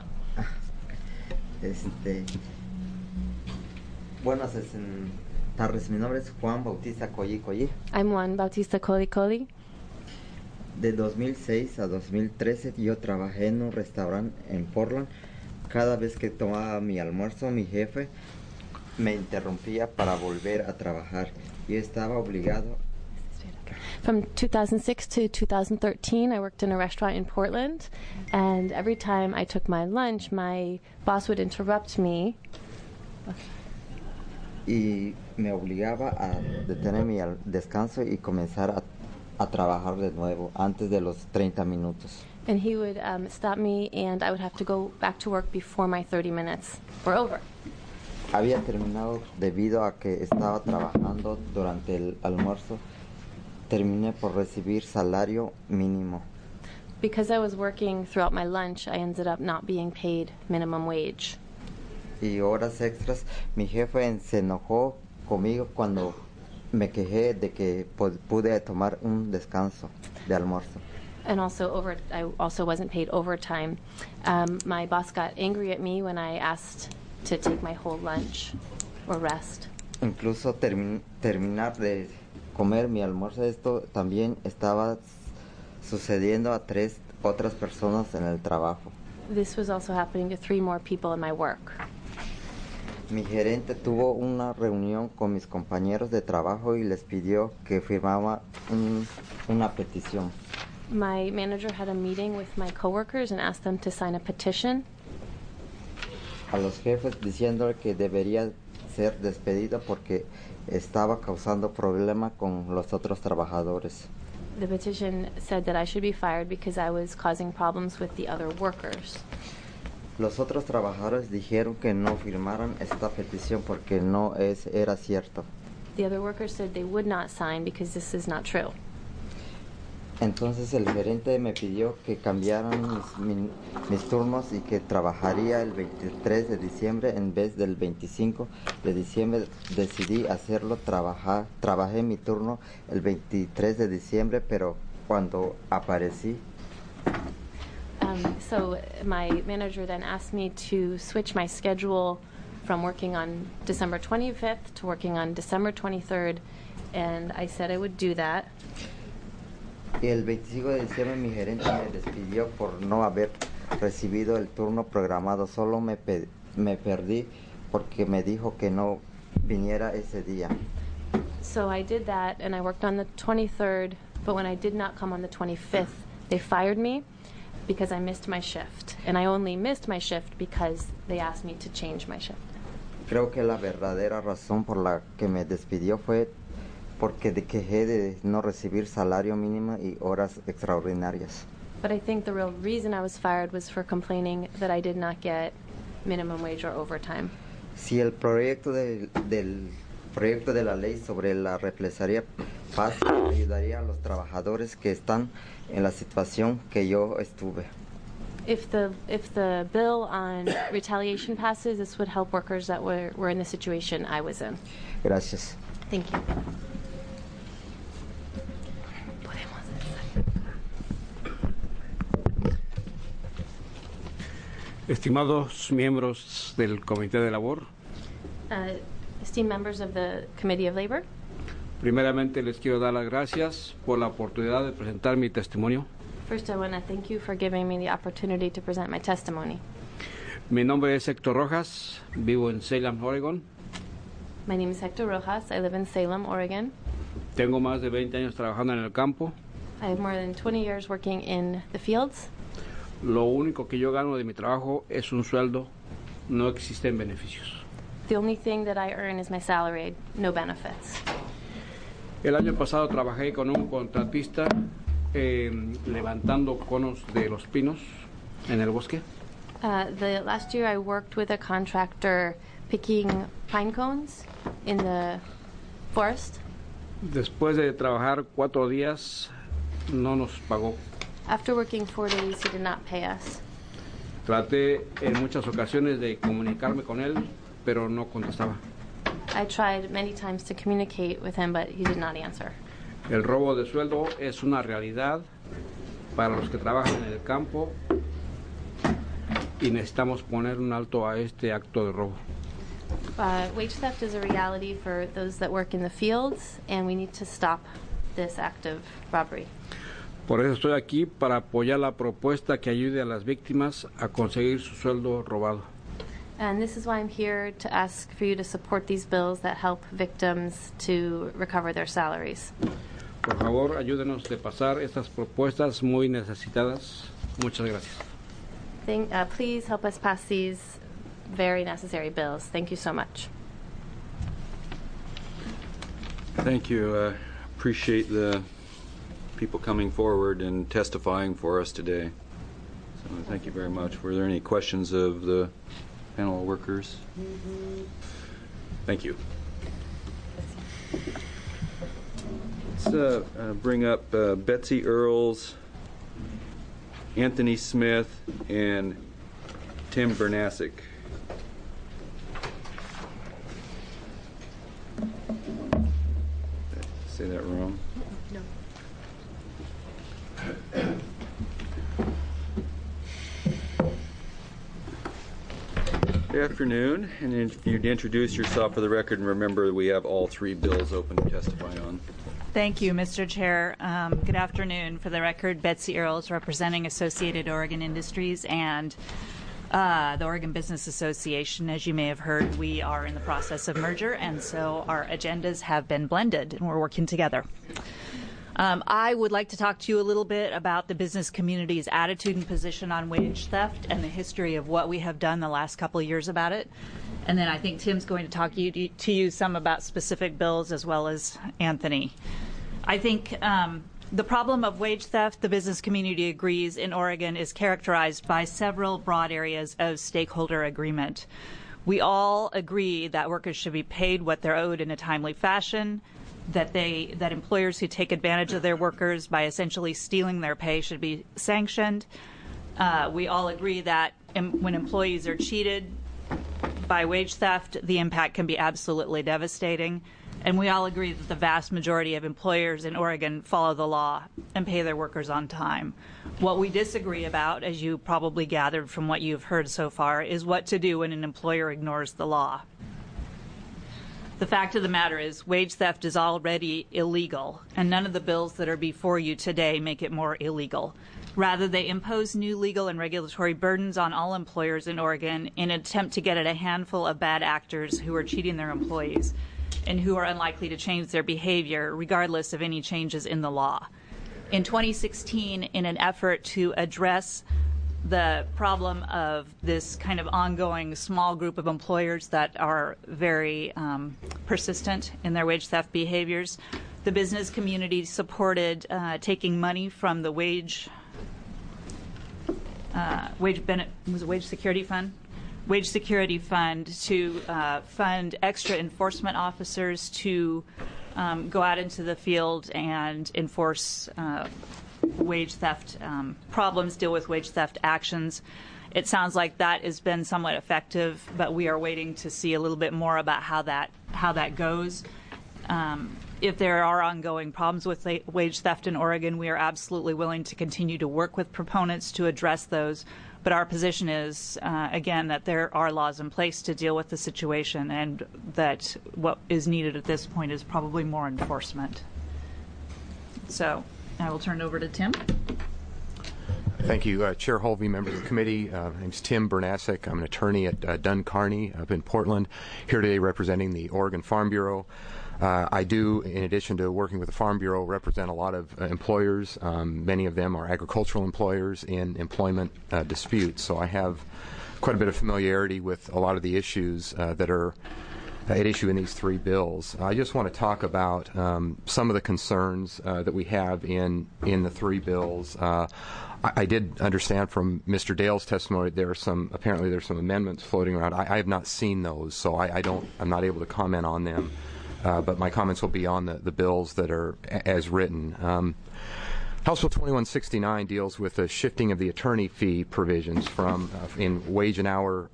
Buenas tardes, mi nombre es Juan Bautista Colli. I'm Juan Bautista Colli. De 2006 a 2013 yo trabajé en un restaurante en Portland. Cada vez que tomaba mi almuerzo, mi jefe me interrumpía para volver a trabajar. Yo estaba obligado. From 2006 to 2013, I worked in a restaurant in Portland, and every time I took my lunch, my boss would interrupt me. Y me obligaba a detener mi descanso y comenzar a trabajar de nuevo antes de los 30 minutos. And he would stop me, and I would have to go back to work before my 30 minutes were over. Había terminado debido a que estaba trabajando durante el almuerzo. Terminé por recibir salario mínimo. Because I was working throughout my lunch, I ended up not being paid minimum wage. Y horas extras. Mi jefe se enojó conmigo cuando me quejé de que pude tomar un descanso de almuerzo. And also I also wasn't paid overtime. My boss got angry at me when I asked to take my whole lunch or rest. Incluso terminar de comer mi almuerzo, esto también estaba sucediendo a 3 otras personas en el trabajo. This was also happening to 3 more people in my work. Mi gerente tuvo una reunión con mis compañeros de trabajo y les pidió que firmara una petición. My manager had a meeting with my coworkers and asked them to sign a petition. A los jefes diciendo que debería ser despedido porque estaba causando problemas con los otros trabajadores. The petition said that I should be fired because I was causing problems with the other workers. Los otros trabajadores dijeron que no firmaran esta petición porque no era cierto. The other workers said they would not sign because this is not true. Entonces el gerente me pidió que cambiaran mis turnos y que trabajaría el 23 de diciembre en vez del 25 de diciembre. Decidí hacerlo, trabajé mi turno el 23 de diciembre, pero cuando aparecí... So my manager then asked me to switch my schedule from working on December 25th to working on December 23rd, and I said I would do that. Y el 25 de diciembre mi gerente me despidió por no haber recibido el turno programado. Solo me perdí porque me dijo que no viniera ese día. So I did that, and I worked on the 23rd, but when I did not come on the 25th, they fired me because I missed my shift. And I only missed my shift because they asked me to change my shift. Creo que la verdadera razón por la que me despidió fue porque quejé de no recibir salario mínimo y horas extraordinarias. But I think the real reason I was fired was for complaining that I did not get minimum wage or overtime. Si el proyecto proyecto de la ley sobre la represalia pasa, ayudaría a los trabajadores que están en la situación que yo estuve. If the bill on retaliation passes, this would help workers that were in the situation I was in. Gracias. Thank you. Estimados miembros del Comité de Labor, Esteemed members of the Committee of Labor, primeramente les quiero dar las gracias por la oportunidad de presentar mi testimonio. first I want to thank you for giving me the opportunity to present my testimony. Mi nombre es Héctor Rojas, vivo en Salem, Oregon. My name is Hector Rojas. I live in Salem, Oregon. Tengo más de 20 años trabajando en el campo. I have more than 20 years working in the fields. Lo único que yo gano de mi trabajo es un sueldo, no existen beneficios. The only thing that I earn is my salary, no benefits. El año pasado trabajé con un contratista levantando conos de los pinos en el bosque. The last year I worked with a contractor picking pine cones in the forest. Después de trabajar 4 días, no nos pagó. After working 4 days, he did not pay us. Traté en muchas ocasiones de comunicarme con él, pero no contestaba. I tried many times to communicate with him, but he did not answer. El robo de sueldo es una realidad para los que trabajan en el campo y necesitamos poner un alto a este acto de robo. Wage theft is a reality for those that work in the fields, and we need to stop this act of robbery. Por eso estoy aquí, para apoyar la propuesta que ayude a las víctimas a conseguir su sueldo robado. And this is why I'm here, to ask for you to support these bills that help victims to recover their salaries. Por favor, ayúdenos de pasar estas propuestas muy necesitadas. Muchas gracias. Please help us pass these very necessary bills. Thank you so much. Thank you. Appreciate the people coming forward and testifying for us today. So thank you very much. Were there any questions of the panel of workers? Thank you. Let's bring up Betsy Earls, Anthony Smith, and Tim Bernasic. Did I say that wrong? No. Good afternoon, and if you'd introduce yourself for the record, and remember we have all 3 bills open to testify on. Thank you, Mr. Chair. Good afternoon. For the record, Betsy Earls, representing Associated Oregon Industries and the Oregon Business Association. As you may have heard, we are in the process of merger, and so our agendas have been blended, and we're working together. I would like to talk to you a little bit about the business community's attitude and position on wage theft and the history of what we have done the last couple of years about it. And then I think Tim's going to talk to you some about specific bills, as well as Anthony. I think the problem of wage theft, the business community agrees, in Oregon is characterized by several broad areas of stakeholder agreement. We all agree that workers should be paid what they're owed in a timely fashion, that employers who take advantage of their workers by essentially stealing their pay should be sanctioned. We all agree that when employees are cheated by wage theft, the impact can be absolutely devastating. And we all agree that the vast majority of employers in Oregon follow the law and pay their workers on time. What we disagree about, as you probably gathered from what you've heard so far, is what to do when an employer ignores the law. The fact of the matter is, wage theft is already illegal, and none of the bills that are before you today make it more illegal. Rather, they impose new legal and regulatory burdens on all employers in Oregon in an attempt to get at a handful of bad actors who are cheating their employees and who are unlikely to change their behavior regardless of any changes in the law. In 2016, in an effort to address the problem of this kind of ongoing small group of employers that are very persistent in their wage theft behaviors, the business community supported taking money from the wage security fund to fund extra enforcement officers to go out into the field and enforce wage theft problems, deal with wage theft actions. It sounds like that has been somewhat effective, but we are waiting to see a little bit more about how that goes. If there are ongoing problems with wage theft in Oregon, we are absolutely willing to continue to work with proponents to address those. But our position is, again, that there are laws in place to deal with the situation, and that what is needed at this point is probably more enforcement. So I will turn it over to Tim. Thank you, Chair Holvey, members of the committee. My name is Tim Bernasek. I'm an attorney at Dunn Kearney up in Portland, here today representing the Oregon Farm Bureau. I do, in addition to working with the Farm Bureau, represent a lot of employers. Many of them are agricultural employers in employment disputes, so I have quite a bit of familiarity with a lot of the issues that are at issue in these three bills. I just want to talk about some of the concerns that we have in the three bills. I did understand from Mr. Dale's testimony apparently there's some amendments floating around. I have not seen those, so I'm not able to comment on them. But my comments will be on the bills that are as written. House Bill 2169 deals with the shifting of the attorney fee provisions from in wage and hour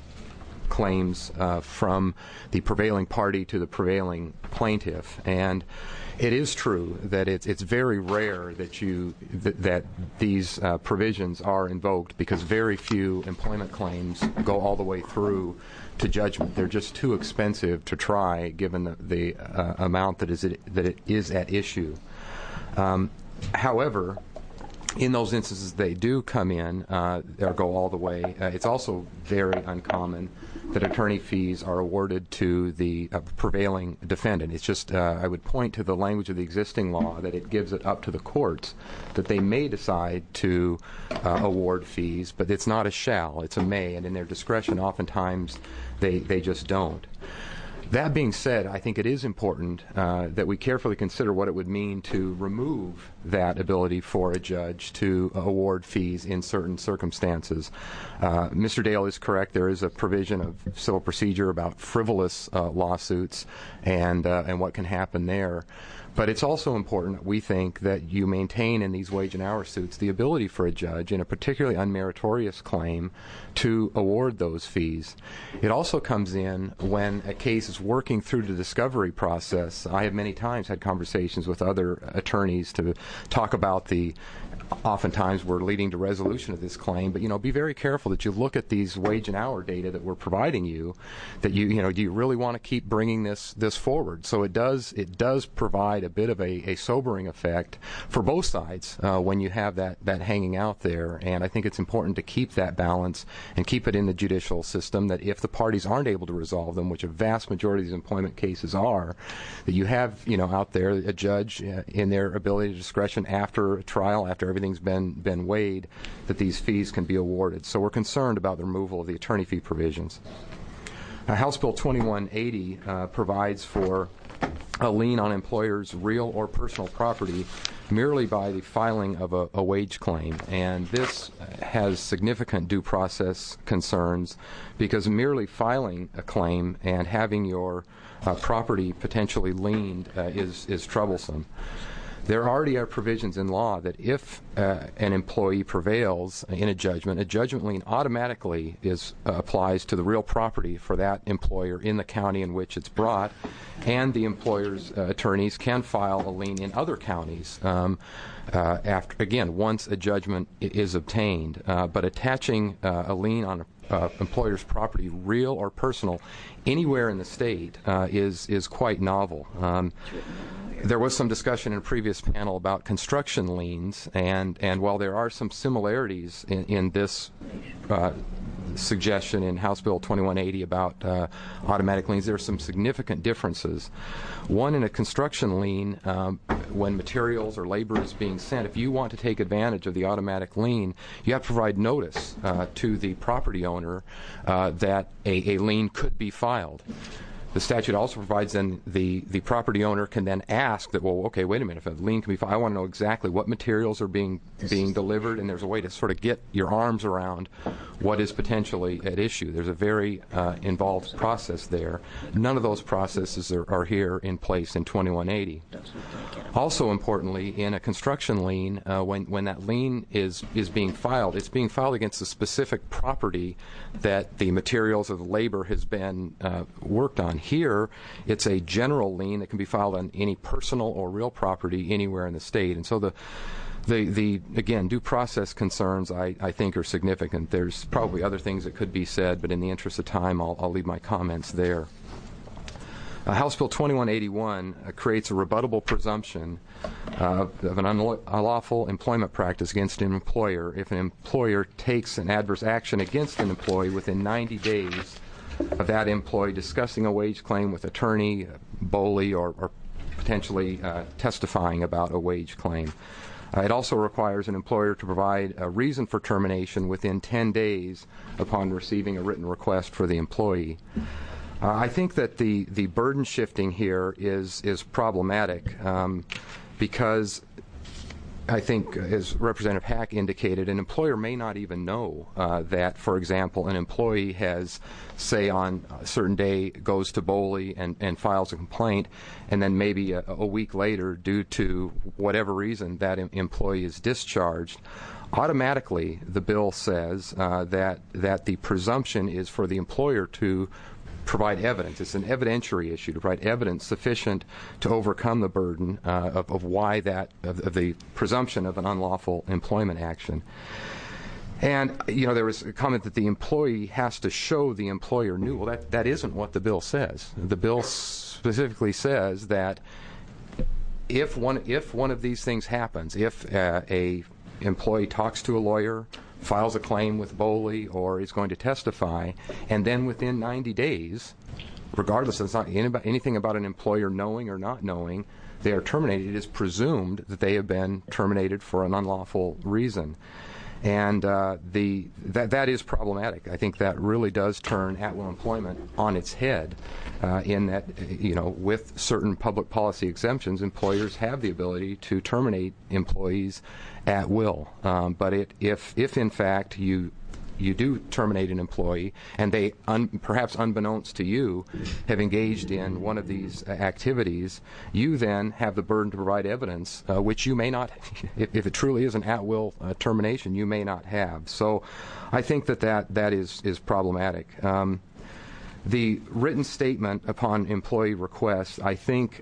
claims from the prevailing party to the prevailing plaintiff. And it is true that it's very rare that these provisions are invoked, because very few employment claims go all the way through to judgment. They're just too expensive to try, given the amount that it is at issue. However, in those instances they do come in or go all the way, it's also very uncommon that attorney fees are awarded to the prevailing defendant. It's just, I would point to the language of the existing law that it gives it up to the courts that they may decide to award fees, but it's not a shall, it's a may, and in their discretion oftentimes they just don't. That being said, I think it is important that we carefully consider what it would mean to remove that ability for a judge to award fees in certain circumstances. Mr. Dale is correct. There is a provision of civil procedure about frivolous lawsuits and what can happen there. But it's also important, we think, that you maintain in these wage and hour suits the ability for a judge in a particularly unmeritorious claim to award those fees. It also comes in when a case is working through the discovery process. I have many times had conversations with other attorneys to talk about oftentimes we're leading to resolution of this claim, but be very careful that you look at these wage and hour data that we're providing you, that do you really want to keep bringing this forward? So it does provide a bit of a sobering effect for both sides when you have that hanging out there, and I think it's important to keep that balance and keep it in the judicial system, that if the parties aren't able to resolve them, which a vast majority of these employment cases are, that you have out there a judge in their ability to discretion after a trial, after everything's been weighed, that these fees can be awarded. So we're concerned about the removal of the attorney fee provisions. House Bill 2180 provides for a lien on employers' real or personal property merely by the filing of a wage claim. And this has significant due process concerns, because merely filing a claim and having your property potentially liened is troublesome. There already are provisions in law that if an employee prevails in a judgment lien automatically applies to the real property for that employer in the county in which it's brought, and the employer's attorneys can file a lien in other counties once a judgment is obtained. But attaching a lien on employer's property, real or personal, anywhere in the state is quite novel. There was some discussion in a previous panel about construction liens, and while there are some similarities in this suggestion in House Bill 2180 about automatic liens, there are some significant differences. One, in a construction lien, when materials or labor is being sent, if you want to take advantage of the automatic lien, you have to provide notice to the property owner that a lien could be filed. The statute also provides then the property owner can then ask that, well, okay, wait a minute, if a lien can be filed, I want to know exactly what materials are being delivered, and there's a way to sort of get your arms around what is potentially at issue. There's a very involved process there. None of those processes are here in place in 2180. Also importantly, in a construction lien, when that lien is being filed, it's being filed against the specific property that the materials or the labor has been worked on. Here, it's a general lien that can be filed on any personal or real property anywhere in the state. And so the again, due process concerns, I think, are significant. There's probably other things that could be said, but in the interest of time, I'll leave my comments there. House Bill 2181 creates a rebuttable presumption of an unlawful employment practice against an employer if an employer takes an adverse action against an employee within 90 days of that employee discussing a wage claim with attorney, BOLI, or potentially testifying about a wage claim. It also requires an employer to provide a reason for termination within 10 days upon receiving a written request for the employee. I think that the burden shifting here is problematic because I think, as Representative Hack indicated, an employer may not even know that, for example, an employee has, say, on a certain day goes to BOLI and files a complaint, and then maybe a week later, due to whatever reason, that employee is discharged. Automatically, the bill says that the presumption is for the employer to provide evidence. It's an evidentiary issue to provide evidence sufficient to overcome the burden of why of the presumption of an unlawful employment action. And there was a comment that the employee has to show the employer knew. Well, that isn't what the bill says. The bill specifically says that if one of these things happens, if a employee talks to a lawyer, files a claim with BOLI, or is going to testify, and then within 90 days, regardless, it's not anything about an employer knowing or not knowing, they are terminated. It is presumed that they have been terminated for an unlawful reason. And that is problematic. I think that really does turn at-will employment on its head in that, with certain public policy exemptions, employers have the ability to terminate employees at will. But if in fact you do terminate an employee and they, perhaps unbeknownst to you, have engaged in one of these activities, you then have the burden to provide evidence, which you may not, if it truly is an at-will termination, you may not have. So I think that is problematic. The written statement upon employee request, I think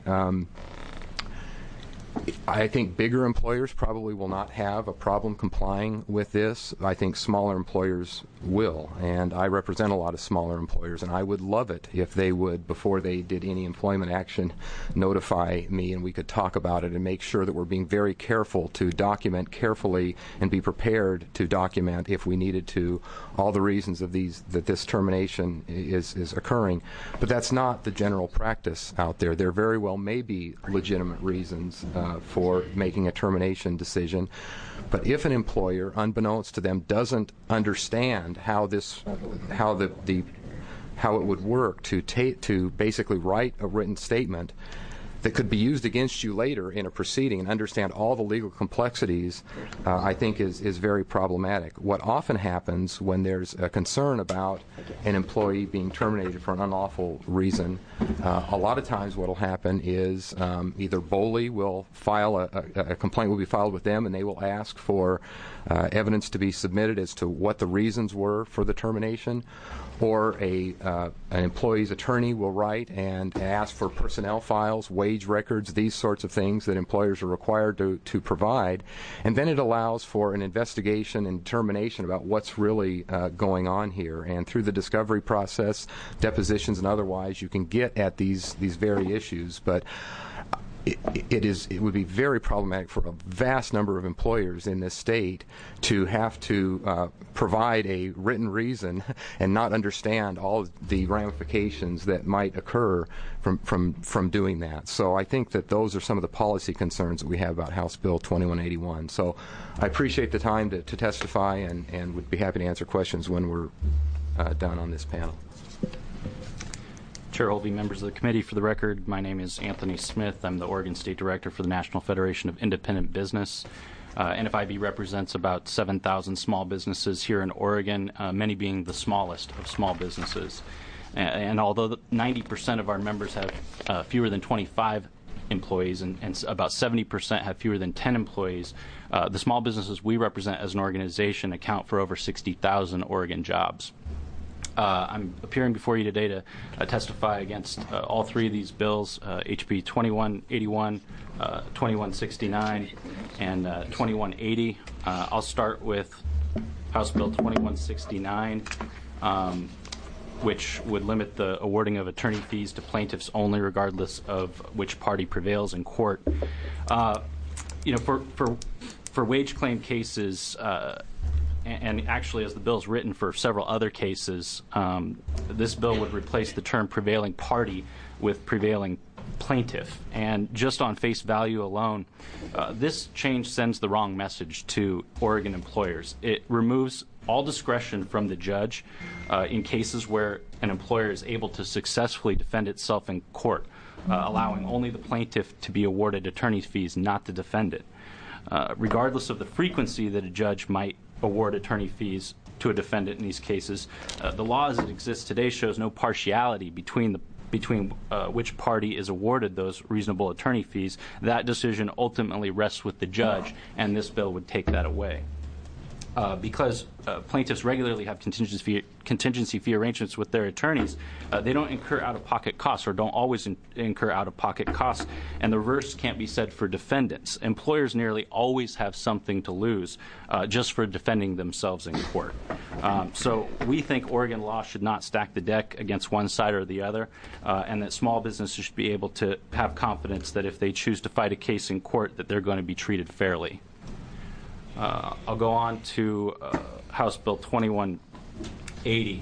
bigger employers probably will not have a problem complying with this. I think smaller employers will, and I represent a lot of smaller employers, and I would love it if they would, before they did any employment action, notify me and we could talk about it and make sure that we're being very careful to document carefully and be prepared to document, if we needed to, all the reasons that this termination is occurring. But that's not the general practice out there. There very well may be legitimate reasons for making a termination decision. But if an employer, unbeknownst to them, doesn't understand how it would work to basically write a written statement that could be used against you later in a proceeding and understand all the legal complexities, I think is very problematic. What often happens when there's a concern about an employee being terminated for an unlawful reason, a lot of times what will happen is either BOLI will file a complaint will be filed with them, and they will ask for evidence to be submitted as to what the reasons were for the termination, or an employee's attorney will write and ask for personnel files, wage records, these sorts of things that employers are required to provide. And then it allows for an investigation and determination about what's really going on here. And through the discovery process, depositions and otherwise, you can get at these very issues. But it would be very problematic for a vast number of employers in this state to have to provide a written reason and not understand all the ramifications that might occur from doing that. So I think that those are some of the policy concerns that we have about House Bill 2181. So I appreciate the time to testify and would be happy to answer questions when we're done on this panel. Chair Holvey, members of the committee, for the record, my name is Anthony Smith. I'm the Oregon State Director for the National Federation of Independent Business. NFIB represents about 7,000 small businesses here in Oregon, many being the smallest of small businesses. And although 90% of our members have fewer than 25 employees and about 70% have fewer than 10 employees, the small businesses we represent as an organization account for over 60,000 Oregon jobs. I'm appearing before you today to testify against all three of these bills, HB 2181, 2169, and 2180. I'll start with House Bill 2169, which would limit the awarding of attorney fees to plaintiffs only, regardless of which party prevails in court. For wage claim cases, and actually, as the bill is written for several other cases, this bill would replace the term prevailing party with prevailing plaintiff. And just on face value alone, this change sends the wrong message to Oregon employers. It removes all discretion from the judge in cases where an employer is able to successfully defend itself in court, allowing only the plaintiff to be awarded attorney's fees, not the defendant. Regardless of the frequency that a judge might award attorney fees to a defendant in these cases, the law as it exists today shows no partiality between which party is awarded those reasonable attorney fees. That decision ultimately rests with the judge, and this bill would take that away. Because plaintiffs regularly have contingency fee arrangements with their attorneys, they don't incur out-of-pocket costs, or don't always incur out-of-pocket costs, and the reverse can't be said for defendants. Employers nearly always have something to lose just for defending themselves in court. So we think Oregon law should not stack the deck against one side or the other, and that small businesses should be able to have confidence that if they choose to fight a case in court, that they're going to be treated fairly. I'll go on to House Bill 2180.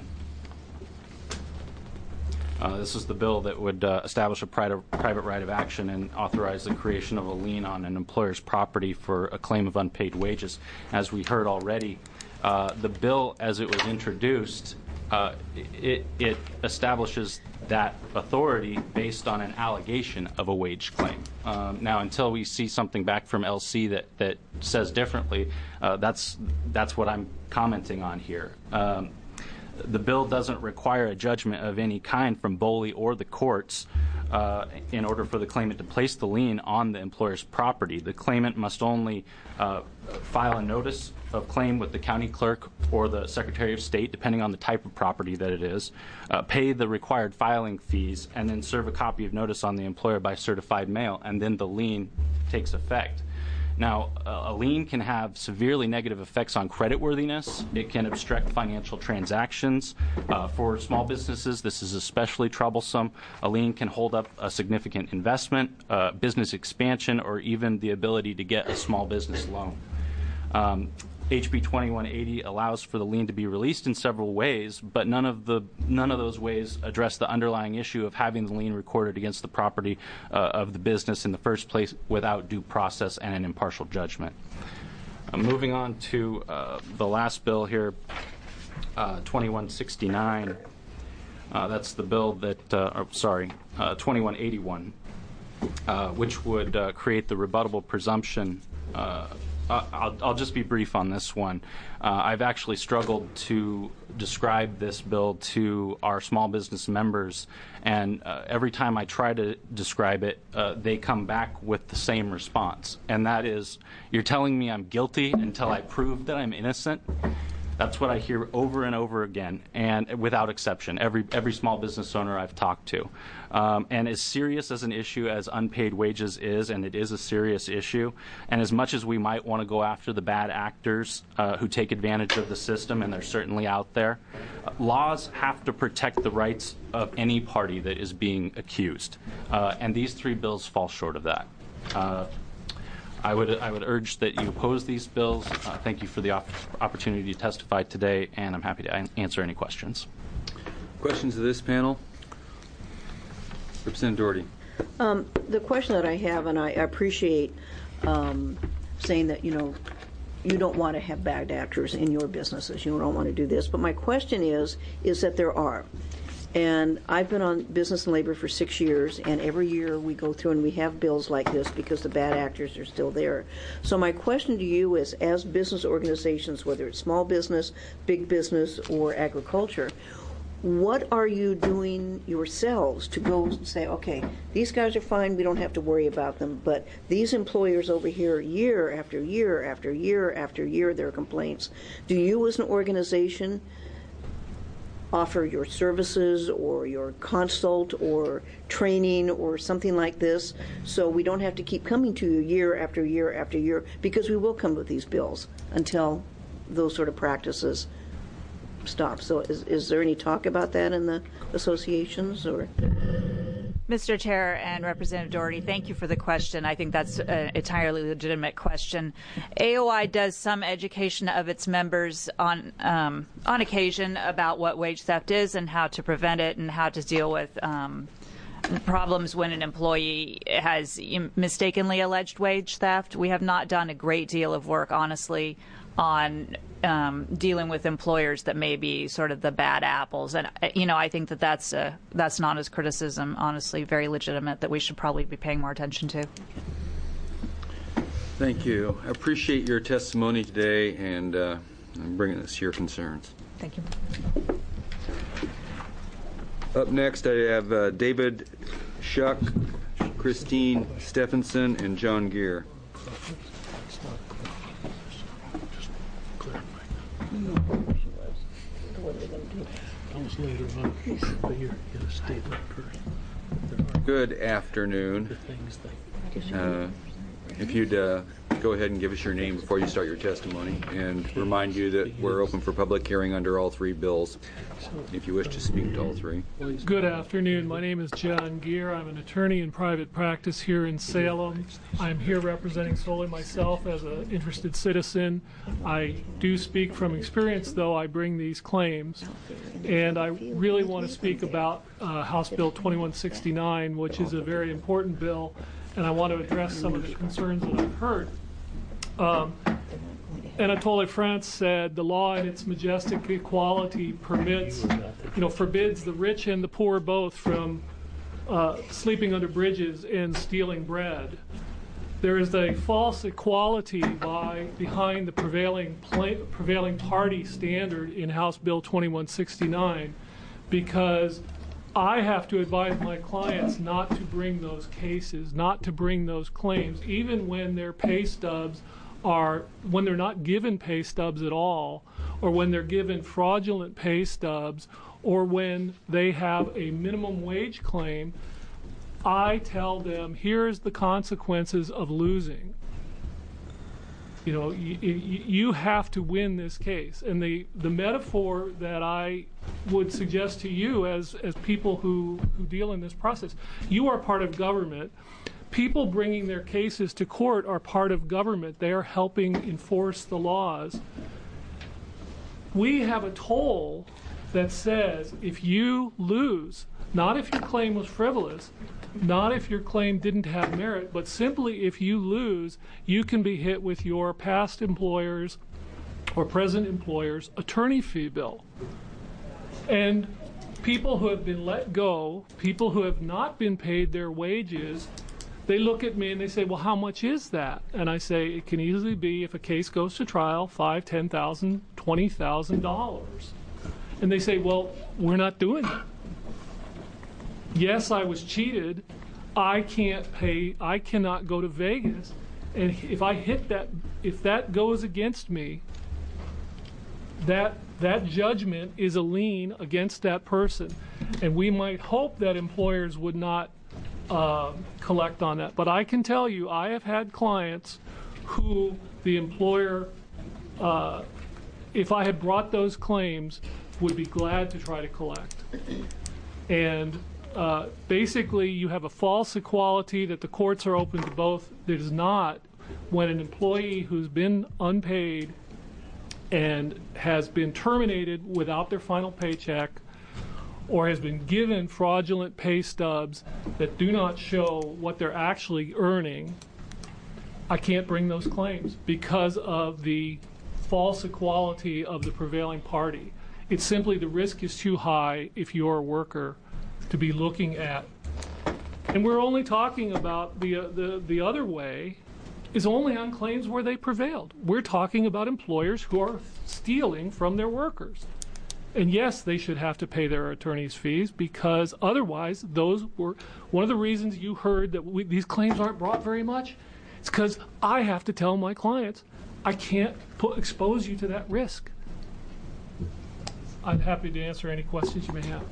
This is the bill that would establish a private right of action and authorize the creation of a lien on an employer's property for a claim of unpaid wages. As we heard already, the bill, as it was introduced, it establishes that authority based on an allegation of a wage claim. Now, until we see something back from LC that says differently, that's what I'm commenting on here. The bill doesn't require a judgment of any kind from BOLI or the courts in order for the claimant to place the lien on the employer's property. The claimant must only file a notice of claim with the county clerk or the Secretary of State, depending on the type of property that it is, pay the required filing fees, and then serve a copy of notice on the employer by certified mail, and then the lien takes effect. Now, a lien can have severely negative effects on creditworthiness. It can obstruct financial transactions. For small businesses, this is especially troublesome. A lien can hold up a significant investment, business expansion, or even the ability to get a small business loan. HB 2180 allows for the lien to be released in several ways, but none of those ways address the underlying issue of having the lien recorded against the property of the business in the first place without due process and an impartial judgment. Moving on to the last bill here, 2169. That's the bill that, 2181, which would create the rebuttable presumption. I'll just be brief on this one. I've actually struggled to describe this bill to our small business members, and every time I try to describe it, they come back with the same response, and that is, you're telling me I'm guilty until I prove that I'm innocent? That's what I hear over and over again, and without exception, every small business owner I've talked to. And as serious as an issue as unpaid wages is, and it is a serious issue, and as much as we might want to go after the bad actors who take advantage of the system, and they're certainly out there, laws have to protect the rights of any party that is being accused. And these three bills fall short of that. I would urge that you oppose these bills. Thank you for the opportunity to testify today, and I'm happy to answer any questions. Questions of this panel? Representative Doherty. The question that I have, and I appreciate saying that, you don't want to have bad actors in your businesses. You don't want to do this. But my question is that there are. And I've been on business and labor for 6 years, and every year we go through and we have bills like this because the bad actors are still there. So my question to you is, as business organizations, whether it's small business, big business, or agriculture, what are you doing yourselves to go and say, okay, these guys are fine, we don't have to worry about them, but these employers over here, year after year after year after year, their complaints. Do you as an organization offer your services or your consult or training or something like this so we don't have to keep coming to you year after year after year, because we will come with these bills until those sort of practices stop? So is there any talk about that in the associations? Or Mr. Chair and Representative Doherty, thank you for the question. I think that's an entirely legitimate question. AOI does some education of its members on occasion about what wage theft is and how to prevent it and how to deal with problems when an employee has mistakenly alleged wage theft. We have not done a great deal of work, honestly, on dealing with employers that may be sort of the bad apples. And, I think that that's not as criticism, honestly, very legitimate, that we should probably be paying more attention to. Thank you. I appreciate your testimony today and bringing us your concerns. Thank you. Up next, I have David Shuck, Christine Stephenson, and John Gear. Good afternoon. If you'd go ahead and give us your name before you start your testimony, and remind you that we're open for public hearing under all three bills, if you wish to speak to all three. Good afternoon. My name is John Gear. I'm an attorney in private practice here in Salem. I'm here representing solely myself as an interested citizen. I do speak from experience, though. I bring these claims. And I really want to speak about House Bill 2169, which is a very important bill, and I want to address some of the concerns that I've heard. Anatole France said the law in its majestic equality forbids the rich and the poor both from sleeping under bridges and stealing bread. There is a false equality behind the prevailing party standard in House Bill 2169, because I have to advise my clients not to bring those cases, not to bring those claims, even when their pay stubs when they're not given pay stubs at all, or when they're given fraudulent pay stubs, or when they have a minimum wage claim. I tell them, here's the consequences of losing. You have to win this case. And the metaphor that I would suggest to you as people who deal in this process, you are part of government. People bringing their cases to court are part of government. They are helping enforce the laws. We have a toll that says if you lose, not if your claim was frivolous, not if your claim didn't have merit, but simply if you lose, you can be hit with your past employer's or present employer's attorney fee bill. And people who have been let go, people who have not been paid their wages, they look at me and they say, well, how much is that? And I say, it can easily be, if a case goes to trial, $5,000, $10,000, $20,000. And they say, well, we're not doing that. Yes, I was cheated. I can't pay. I cannot go to Vegas. And if I hit that, if that goes against me, that judgment is a lien against that person, and we might hope that employers would not collect on that. But I can tell you, I have had clients who the employer, if I had brought those claims, would be glad to try to collect. And basically, you have a false equality that the courts are open to both. It is not when an employee who's been unpaid and has been terminated without their final paycheck, or has been given fraudulent pay stubs that do not show what they're actually earning, I can't bring those claims because of the false equality of the prevailing party. It's simply the risk is too high if you're a worker to be looking at. And we're only talking about the other way is only on claims where they prevailed. We're talking about employers who are stealing from their workers. And yes, they should have to pay their attorney's fees, because otherwise those were one of the reasons you heard that these claims aren't brought very much. It's because I have to tell my clients, I can't expose you to that risk. I'm happy to answer any questions you may have.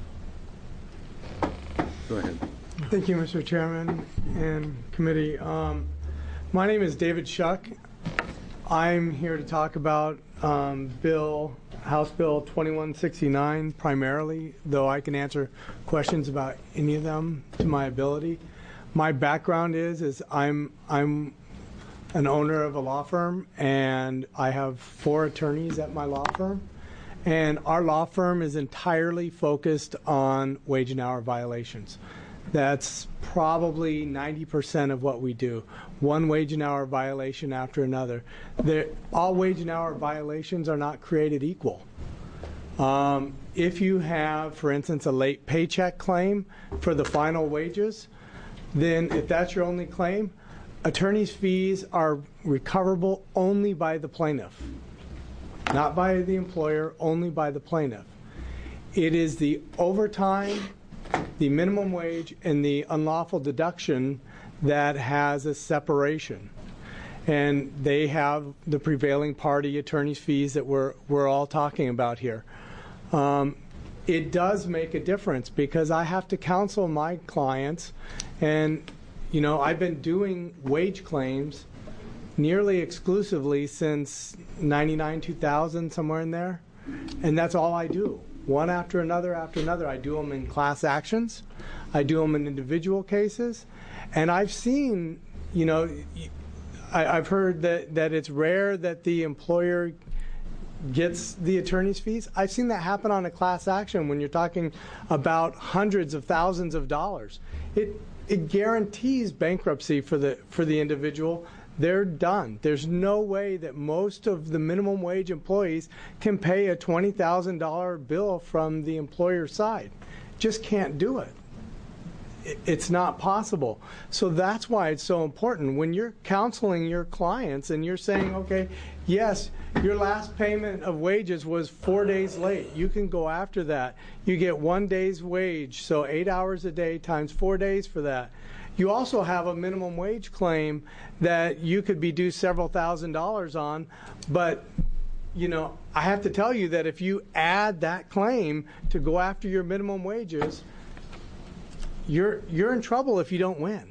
Go ahead. Thank you, Mr. Chairman and committee. My name is David Shuck. I'm here to talk about House Bill 2169 primarily, though I can answer questions about any of them to my ability. My background is I'm an owner of a law firm, and I have 4 attorneys at my law firm. And our law firm is entirely focused on wage and hour violations. That's probably 90% of what we do. One wage and hour violation after another. All wage and hour violations are not created equal. If you have, for instance, a late paycheck claim for the final wages, then if that's your only claim, attorney's fees are recoverable only by the plaintiff. Not by the employer, only by the plaintiff. It is the overtime, the minimum wage, and the unlawful deduction that has a separation. And they have the prevailing party attorney's fees that we're all talking about here. It does make a difference because I have to counsel my clients, and I've been doing wage claims nearly exclusively since 99, 2000, somewhere in there. And that's all I do. One after another after another. I do them in class actions. I do them in individual cases. And I've seen, I've heard that it's rare that the employer gets the attorney's fees. I've seen that happen on a class action when you're talking about hundreds of thousands of dollars. It guarantees bankruptcy for the individual. They're done. There's no way that most of the minimum wage employees can pay a $20,000 bill from the employer's side. Just can't do it. It's not possible. So that's why it's so important. When you're counseling your clients and you're saying, okay, yes, your last payment of wages was 4 days late. You can go after that. You get 1 day's wage, so 8 hours a day times 4 days for that. You also have a minimum wage claim that you could be due several $1,000s on, but I have to tell you that if you add that claim to go after your minimum wages, you're in trouble if you don't win.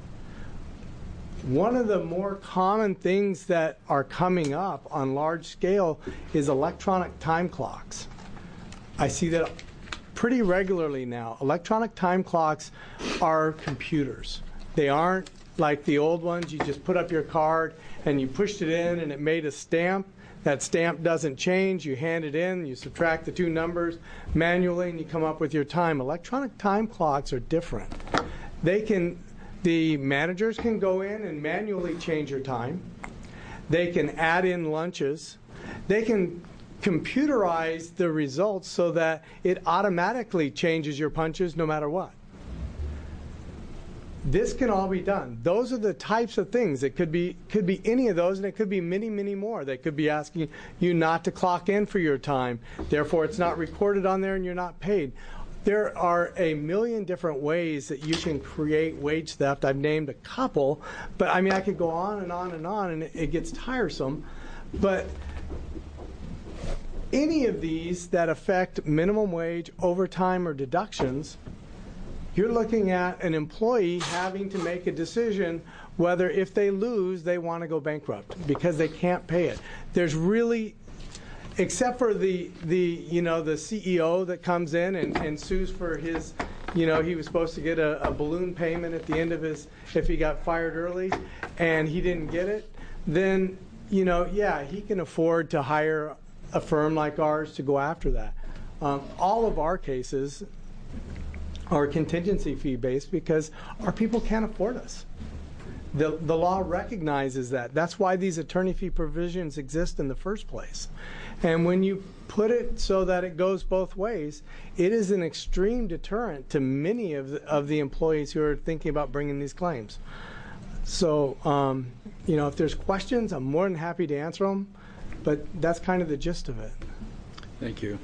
One of the more common things that are coming up on large scale is electronic time clocks. I see that pretty regularly now. Electronic time clocks are computers. They aren't like the old ones. You just put up your card and you pushed it in and it made a stamp. That stamp doesn't change. You hand it in, you subtract the 2 numbers manually, and you come up with your time. Electronic time clocks are different. The managers can go in and manually change your time. They can add in lunches. They can computerize the results so that it automatically changes your punches no matter what. This can all be done. Those are the types of things. It could be any of those, and it could be many, many more. They could be asking you not to clock in for your time. Therefore, it's not recorded on there and you're not paid. There are a million different ways that you can create wage theft. I've named a couple, but I could go on and on and on, and it gets tiresome. But any of these that affect minimum wage, overtime, or deductions, you're looking at an employee having to make a decision whether if they lose, they want to go bankrupt because they can't pay it. There's really, except for the CEO that comes in and sues for his, he was supposed to get a balloon payment at the end of his, if he got fired early and he didn't get it, then, he can afford to hire a firm like ours to go after that. All of our cases are contingency fee based because our people can't afford us. The law recognizes that. That's why these attorney fee provisions exist in the first place. And when you put it so that it goes both ways, it is an extreme deterrent to many of the employees who are thinking about bringing these claims. So, if there's questions, I'm more than happy to answer them, but that's kind of the gist of it. Thank you.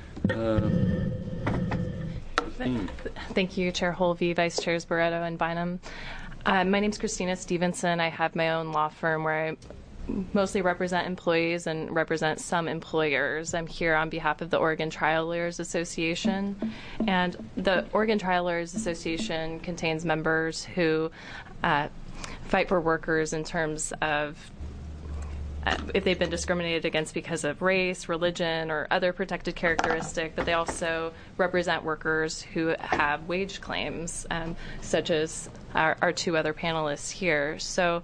Thank you, Chair Holvey, Vice Chairs Barreto and Bynum. My name is Christina Stevenson. I have my own law firm where I mostly represent employees and represent some employers. I'm here on behalf of the Oregon Trial Lawyers Association. And the Oregon Trial Lawyers Association contains members who fight for workers in terms of if they've been discriminated against because of race, religion, or other protected characteristic, but they also represent workers who have wage claims, such as our two other panelists here. So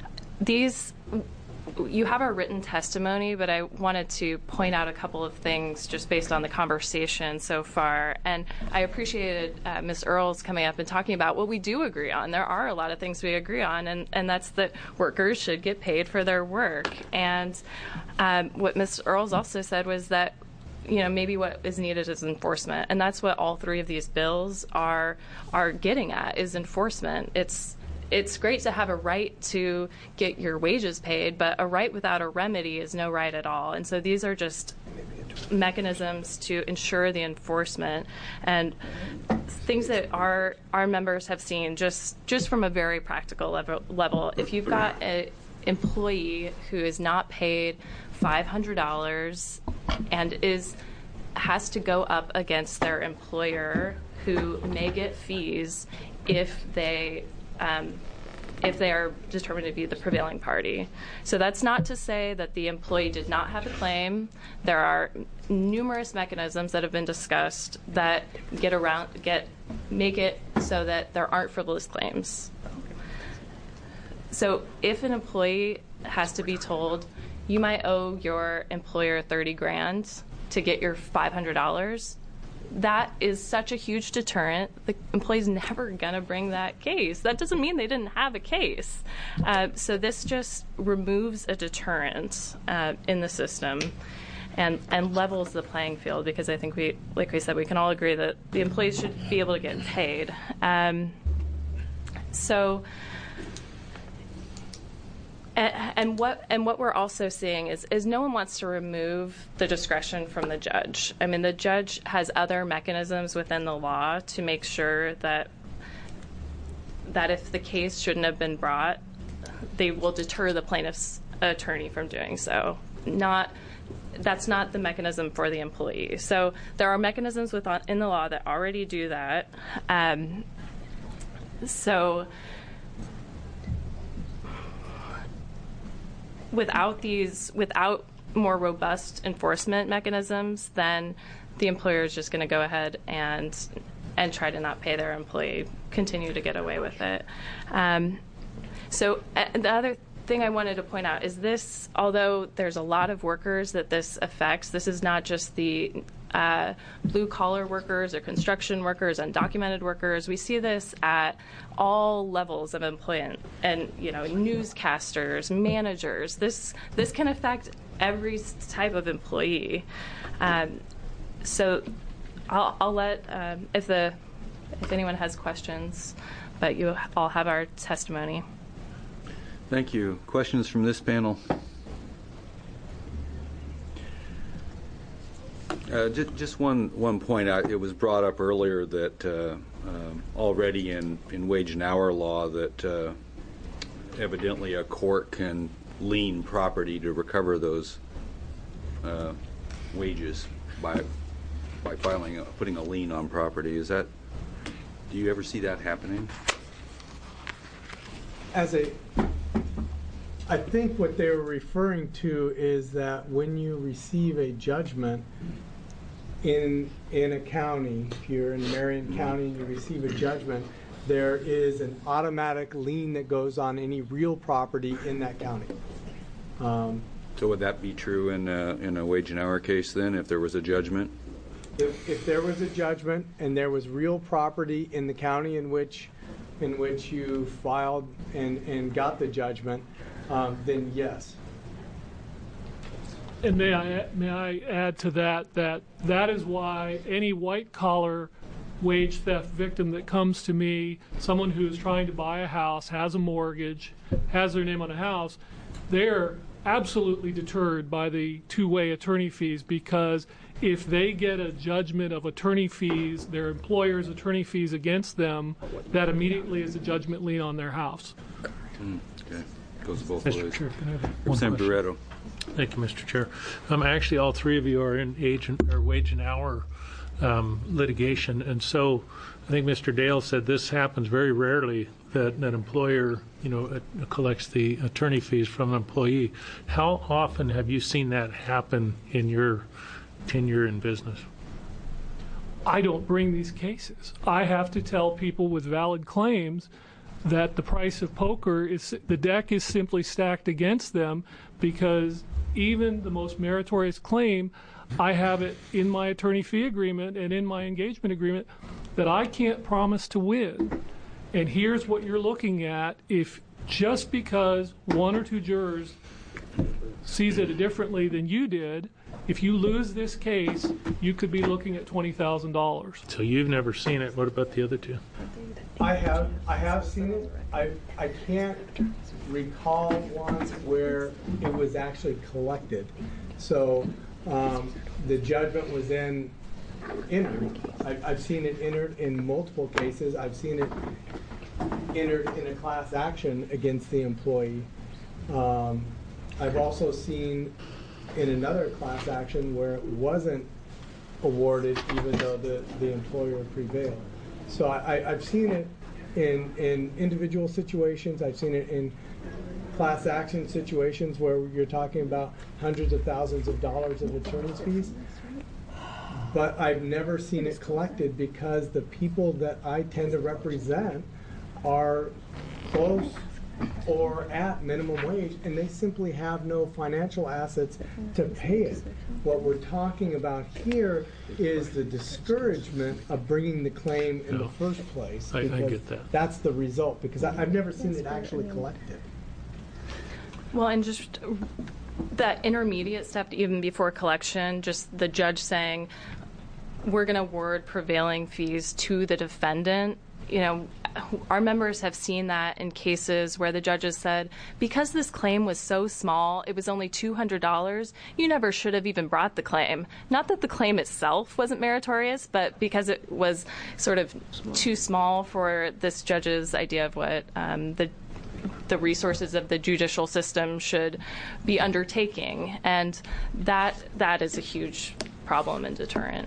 you have our written testimony, but I wanted to point out a couple of things just based on the conversation so far. And I appreciated Ms. Earls coming up and talking about what we do agree on. There are a lot of things we agree on, and that's that workers should get paid for their work. And what Ms. Earls also said was that maybe what is needed is enforcement. And that's what all three of these bills are getting at, is enforcement. It's great to have a right to get your wages paid, but a right without a remedy is no right at all. And so these are just mechanisms to ensure the enforcement and things that our members have seen just from a very practical level. If you've got an employee who is not paid $500 and has to go up against their employer, who may get fees if they are determined to be the prevailing party. So that's not to say that the employee did not have a claim. There are numerous mechanisms that have been discussed that make it so that there aren't frivolous claims. So if an employee has to be told, you might owe your employer $30,000 to get your $500, that is such a huge deterrent. The employee's never going to bring that case. That doesn't mean they didn't have a case. So this just removes a deterrent in the system and levels the playing field, because I think like we said, we can all agree that the employees should be able to get paid. And what we're also seeing is no one wants to remove the discretion from the judge. I mean, the judge has other mechanisms within the law to make sure that if the case shouldn't have been brought, they will deter the plaintiff's attorney from doing so. That's not the mechanism for the employee. So there are mechanisms in the law that already do that. Without more robust enforcement mechanisms, then the employer is just going to go ahead and try to not pay their employee, continue to get away with it. So the other thing I wanted to point out is this, although there's a lot of workers that this affects, this is not just the blue-collar workers or construction workers, undocumented workers. We see this at all levels of employment, and newscasters, managers. This can affect every type of employee. So I'll let if anyone has questions, but you all have our testimony. Thank you. Questions from this panel? Just one point out. It was brought up earlier that already in wage and hour law that evidently a court can lien property to recover those wages by putting a lien on property. Do you ever see that happening? I think what they were referring to is that when you receive a judgment in a county, if you're in Marion County and you receive a judgment, there is an automatic lien that goes on any real property in that county. So would that be true in a wage and hour case then, if there was a judgment? If there was a judgment and there was real property in the county in which you filed and got the judgment, then yes. And may I add to that is why any white-collar wage theft victim that comes to me, someone who is trying to buy a house, has a mortgage, has their name on a house, they're absolutely deterred by the two-way attorney fees, because if they get a judgment of attorney fees, their employer's attorney fees against them, that immediately is a judgment lien on their house. Okay. Goes both Mr. ways. Chair, can I have one Representative question? Barreto. Thank you, Mr. Chair. Actually, all three of you are in wage and hour litigation, and so I think Mr. Dale said this happens very rarely, that an employer, collects the attorney fees from an employee. How often have you seen that happen in your tenure in business? I don't bring these cases. I have to tell people with valid claims that the price of poker the deck is simply stacked against them, because even the most meritorious claim, I have it in my attorney fee agreement and in my engagement agreement that I can't promise to win. And here's what you're looking at. If just because one or two jurors sees it differently than you did, if you lose this case, you could be looking at $20,000. So you've never seen it. What about the other two? I have seen it. I can't recall one where it was actually collected. So the judgment was then entered. I've seen it entered in multiple cases. I've seen it entered in a class action against the employee. I've also seen in another class action where it wasn't awarded even though the employer prevailed. So I've seen it in individual situations. I've seen it in class action situations where you're talking about hundreds of thousands of dollars of attorney's fees. But I've never seen it collected because the people that I tend to represent are close or at minimum wage, and they simply have no financial assets to pay it. What we're talking about here is the discouragement of bringing the claim in the first place. I get that. That's the result, because I've never seen it actually collected. Well, and just that intermediate step, even before collection, just the judge saying, we're going to award prevailing fees to the defendant. Our members have seen that in cases where the judges said, because this claim was so small, it was only $200, you never should have even brought the claim. Not that the claim itself wasn't meritorious, but because it was sort of too small for this judge's idea of what the resources of the judicial system should be undertaking. And that is a huge problem and deterrent.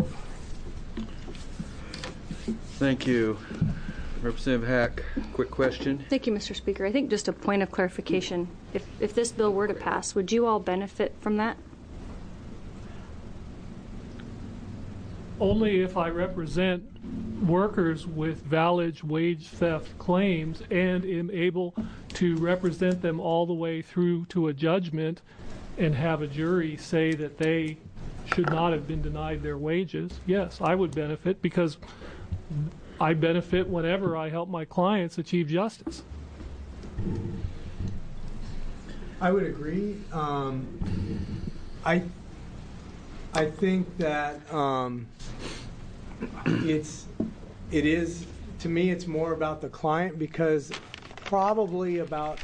Thank you. Representative Hack, quick question. Thank you, Mr. Speaker. I think just a point of clarification. If this bill were to pass, would you all benefit from that? Only if I represent workers with valid wage theft claims and am able to represent them all the way through to a judgment and have a jury say that they should not have been denied their wages. Yes, I would benefit, because I benefit whenever I help my clients achieve justice. I would agree. I think that it is, to me, it's more about the client, because probably about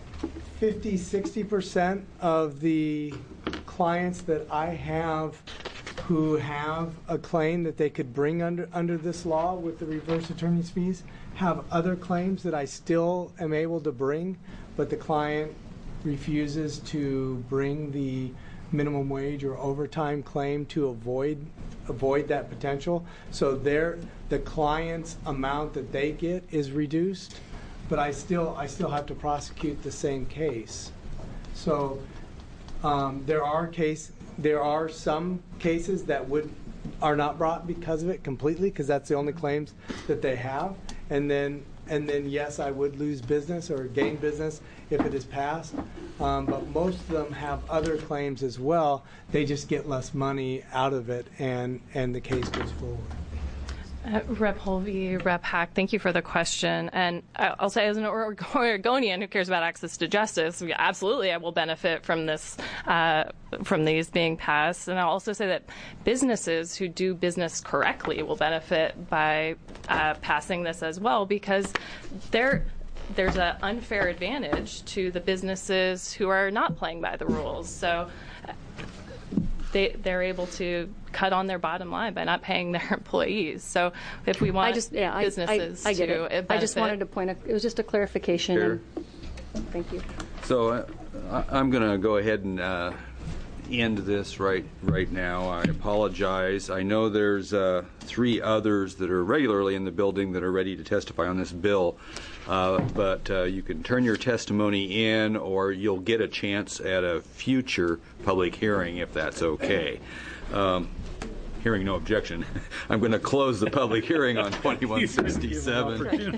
50-60% of the clients that I have who have a claim that they could bring under this law with the reverse attorney's fees have other claims that I still am able to bring, but the client refuses to bring the minimum wage or overtime claim to avoid that potential. So the client's amount that they get is reduced, but I still have to prosecute the same case. So there are some cases that are not brought because of it completely, because that's the only claims that they have, and then yes, I would lose business or gain business if it is passed. But most of them have other claims as well. They just get less money out of it, and the case goes forward. Rep. Holvey, Rep. Hack, thank you for the question. And I'll say, as an Oregonian who cares about access to justice, absolutely I will benefit from this, from these being passed. And I'll also say that businesses who do business correctly will benefit by passing this as well, because there's an unfair advantage to the businesses who are not playing by the rules. So they're able to cut on their bottom line by not paying their employees. So if we want businesses I get to it. I just wanted to point out, it was just a clarification. Sure. Thank you. So I'm going to go ahead and end this right now. I apologize. I know there's 3 others that are regularly in the building that are ready to testify on this bill. But you can turn your testimony in, or you'll get a chance at a future public hearing if that's okay. Hearing no objection, I'm going to close the public hearing on 2167,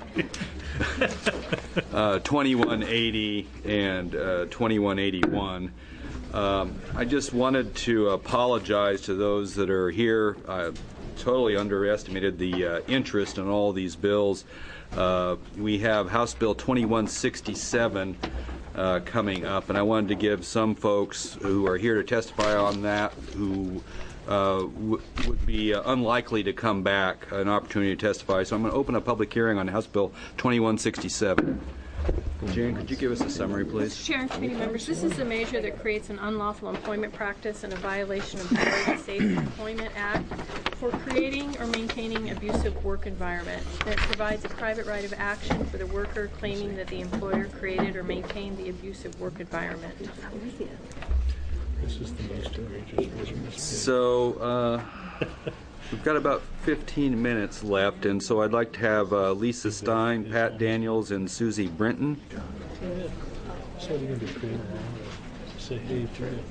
2180, and 2181. I just wanted to apologize to those that are here. I totally underestimated the interest in all these bills. We have House Bill 2167 coming up, and I wanted to give some folks who are here to testify on that, who would be unlikely to come back, an opportunity to testify. So I'm going to open a public hearing on House Bill 2167. Jane, could you give us a summary, please? Mr. Chair and committee members, this is a measure that creates an unlawful employment practice and a violation of the Employment Safe Employment Act for creating or maintaining abusive work environment. It provides a private right of action for the worker claiming that the employer created or maintained the abusive work environment. This is the most egregious. So we've got about 15 minutes left, and so I'd like to have Lisa Stein, Pat Daniels, and Susie Brenton. So we're going to create say, hey,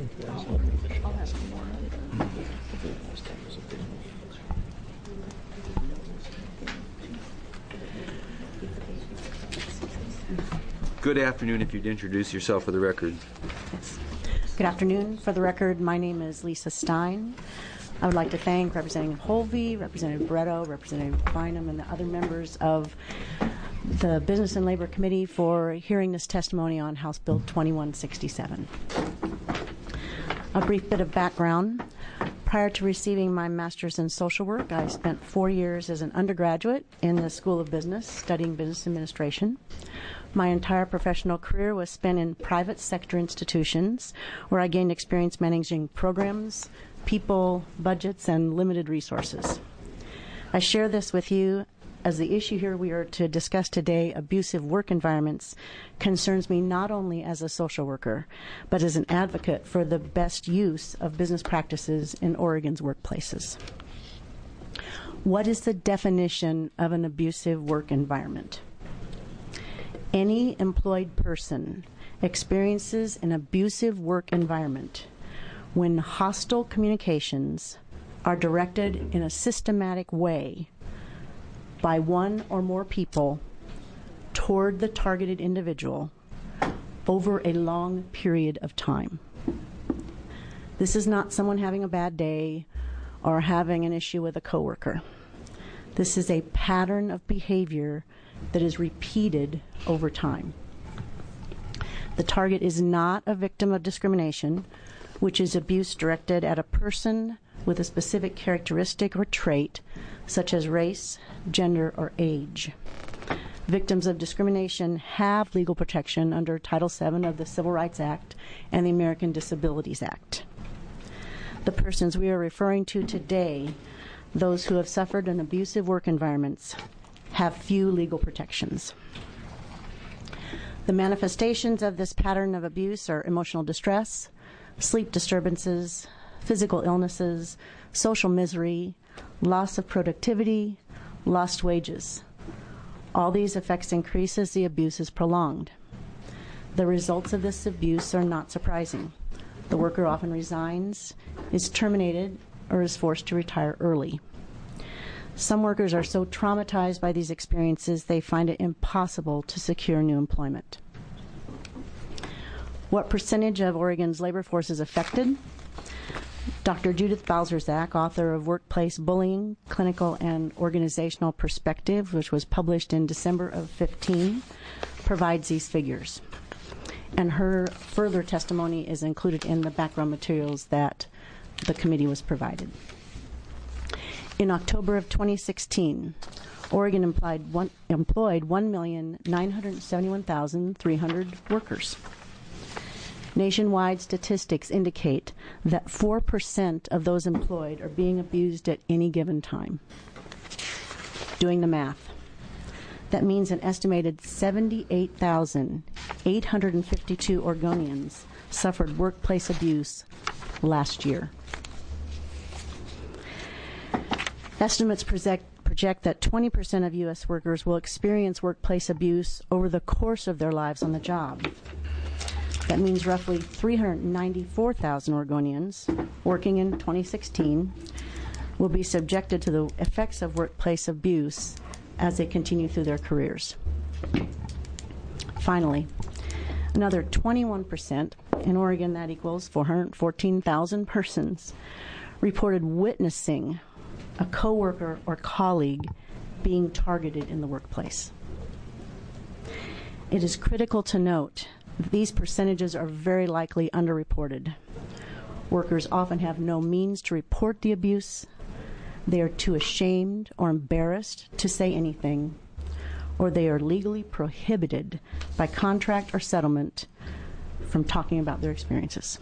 Good afternoon. If you'd introduce yourself for the record. Good afternoon. For the record, my name is Lisa Stein. I would like to thank Representative Holvey, Representative Barreto, Representative Bynum, and the other members of the Business and Labor Committee for hearing this testimony on House Bill 2167. A brief bit of background. Prior to receiving my master's in social work, I spent 4 years as an undergraduate in the School of Business studying business administration. My entire professional career was spent in private sector institutions where I gained experience managing programs, people, budgets, and limited resources. I share this with you as the issue here we are to discuss today, abusive work environments, concerns me not only as a social worker, but as an advocate for the best use of business practices in Oregon's workplaces. What is the definition of an abusive work environment? Any employed person experiences an abusive work environment when hostile communications are directed in a systematic way by one or more people toward the targeted individual over a long period of time. This is not someone having a bad day or having an issue with a coworker. This is a pattern of behavior that is repeated over time. The target is not a victim of discrimination, which is abuse directed at a person with a specific characteristic or trait, such as race, gender, or age. Victims of discrimination have legal protection under Title VII of the Civil Rights Act and the American Disabilities Act. The persons we are referring to today, those who have suffered in abusive work environments, have few legal protections. The manifestations of this pattern of abuse are emotional distress, sleep disturbances, physical illnesses, social misery, loss of productivity, lost wages. All these effects increase as the abuse is prolonged. The results of this abuse are not surprising. The worker often resigns, is terminated, or is forced to retire early. Some workers are so traumatized by these experiences they find it impossible to secure new employment. What percentage of Oregon's labor force is affected? Dr. Judith Balzerzak, author of Workplace Bullying, Clinical and Organizational Perspective, which was published in December of 2015, provides these figures. And her further testimony is included in the background materials that the committee was provided. In October of 2016, Oregon employed 1,971,300 workers. Nationwide statistics indicate that 4% of those employed are being abused at any given time. Doing the math, that means an estimated 78,852 Oregonians suffered workplace abuse last year. Estimates project that 20% of U.S. workers will experience workplace abuse over the course of their lives on the job. That means roughly 394,000 Oregonians working in 2016 will be subjected to the effects of workplace abuse as they continue through their careers. Finally, another 21%, in Oregon that equals 414,000 persons, reported witnessing a coworker or colleague being targeted in the workplace. It is critical to note that these percentages are very likely underreported. Workers often have no means to report the abuse. They are too ashamed or embarrassed to say anything, or they are legally prohibited by contract or settlement from talking about their experiences.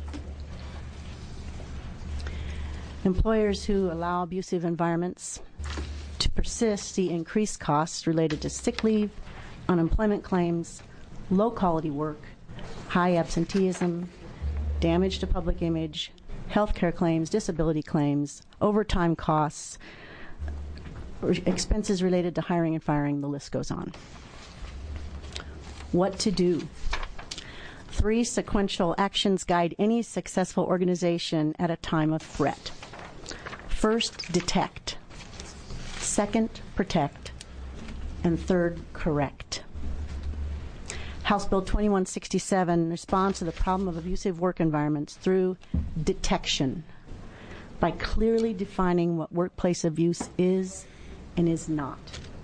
Employers who allow abusive environments to persist see increased costs related to sick leave, unemployment claims, low-quality work, high absenteeism, damage to public image, health care claims, disability claims, overtime costs, expenses related to hiring and firing, the list goes on. What to do? 3 sequential actions guide any successful organization at a time of threat. First, detect. Second, protect. And third, correct. House Bill 2167 responds to the problem of abusive work environments through detection, by clearly defining what workplace abuse is and is not.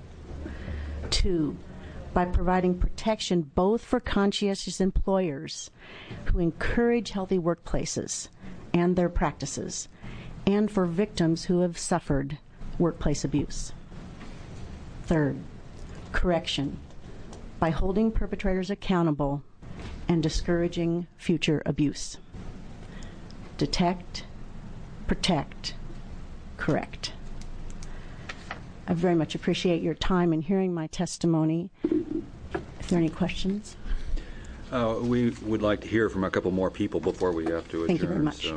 2, by providing protection both for conscientious employers who encourage healthy workplaces and their practices, and for victims who have suffered workplace abuse. Third, correction, by holding perpetrators accountable and discouraging future abuse. Detect, protect, correct. I very much appreciate your time in hearing my testimony. If there are any questions? We would like to hear from a couple more people before we have to adjourn. Thank you very much.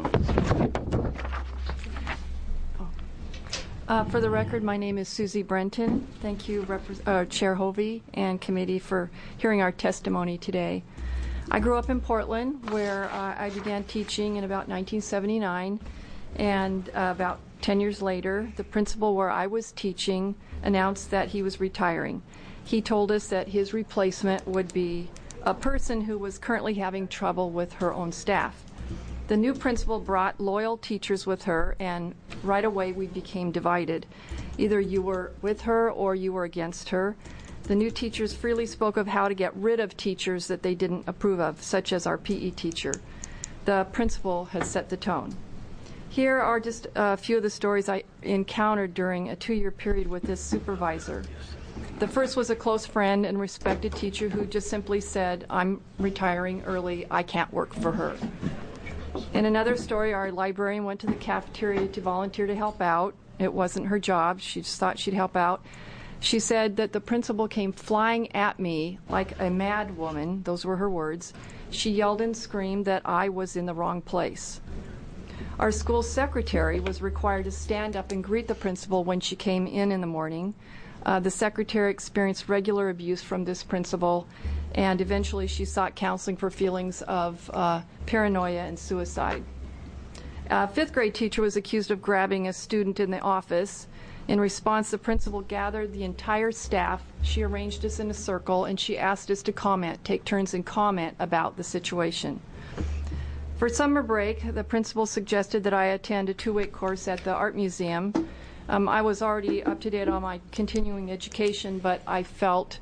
For the record, my name is Susie Brenton. Thank you, Chair Hovey and committee, for hearing our testimony today. I grew up in Portland, where I began teaching in about 1979, and about 10 years later, the principal where I was teaching announced that he was retiring. He told us that his replacement would be a person who was currently having trouble with her own staff. The new principal brought loyal teachers with her, and right away we became divided. Either you were with her or you were against her. The new teachers freely spoke of how to get rid of teachers that they didn't approve of, such as our PE teacher. The principal has set the tone. Here are just a few of the stories I encountered during a 2-year period with this supervisor. The first was a close friend and respected teacher who just simply said, "I'm retiring early, I can't work for her." In another story, our librarian went to the cafeteria to volunteer to help out. It wasn't her job. She just thought she'd help out. She said that the principal came flying at me like a mad woman. Those were her words. She yelled and screamed that I was in the wrong place. Our school secretary was required to stand up and greet the principal when she came in the morning. The secretary experienced regular abuse from this principal, and eventually she sought counseling for feelings of paranoia and suicide. A fifth grade teacher was accused of grabbing a student in the office. In response, the principal gathered the entire staff. She arranged us in a circle, and she asked us to take turns and comment about the situation. For summer break, the principal suggested that I attend a 2-week course at the Art Museum. I was already up to date on my continuing education, but I felt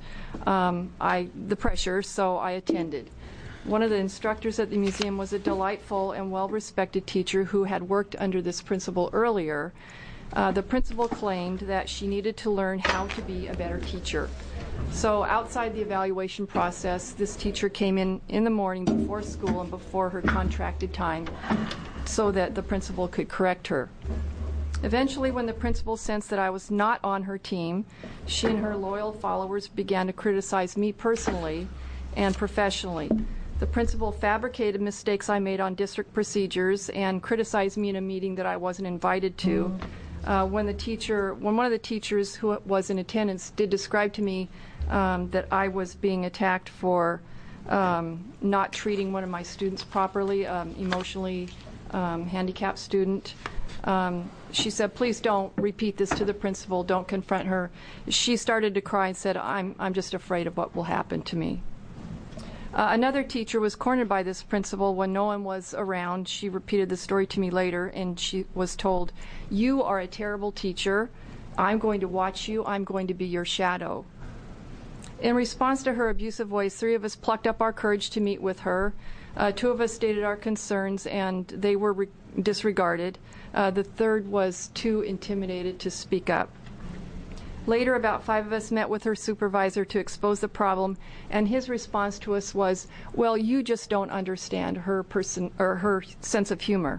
the pressure, so I attended. One of the instructors at the museum was a delightful and well-respected teacher who had worked under this principal earlier. The principal claimed that she needed to learn how to be a better teacher. So outside the evaluation process, this teacher came in the morning before school and before her contracted time so that the principal could correct her. Eventually, when the principal sensed that I was not on her team, she and her loyal followers began to criticize me personally and professionally. The principal fabricated mistakes I made on district procedures and criticized me in a meeting that I wasn't invited to. When one of the teachers who was in attendance did describe to me that I was being attacked for not treating one of my students properly, emotionally handicapped student. She said, "Please don't repeat this to the principal. Don't confront her." She started to cry and said, I'm just afraid of what will happen to me." Another teacher was cornered by this principal when no one was around. She repeated the story to me later, and she was told, "You are a terrible teacher. I'm going to watch you. I'm going to be your shadow." In response to her abusive voice, 3 of us plucked up our courage to meet with her. 2 of us stated our concerns, and they were disregarded. The third was too intimidated to speak up. Later, about 5 of us met with her supervisor to expose the problem, and his response to us was, "Well, you just don't understand her sense of humor."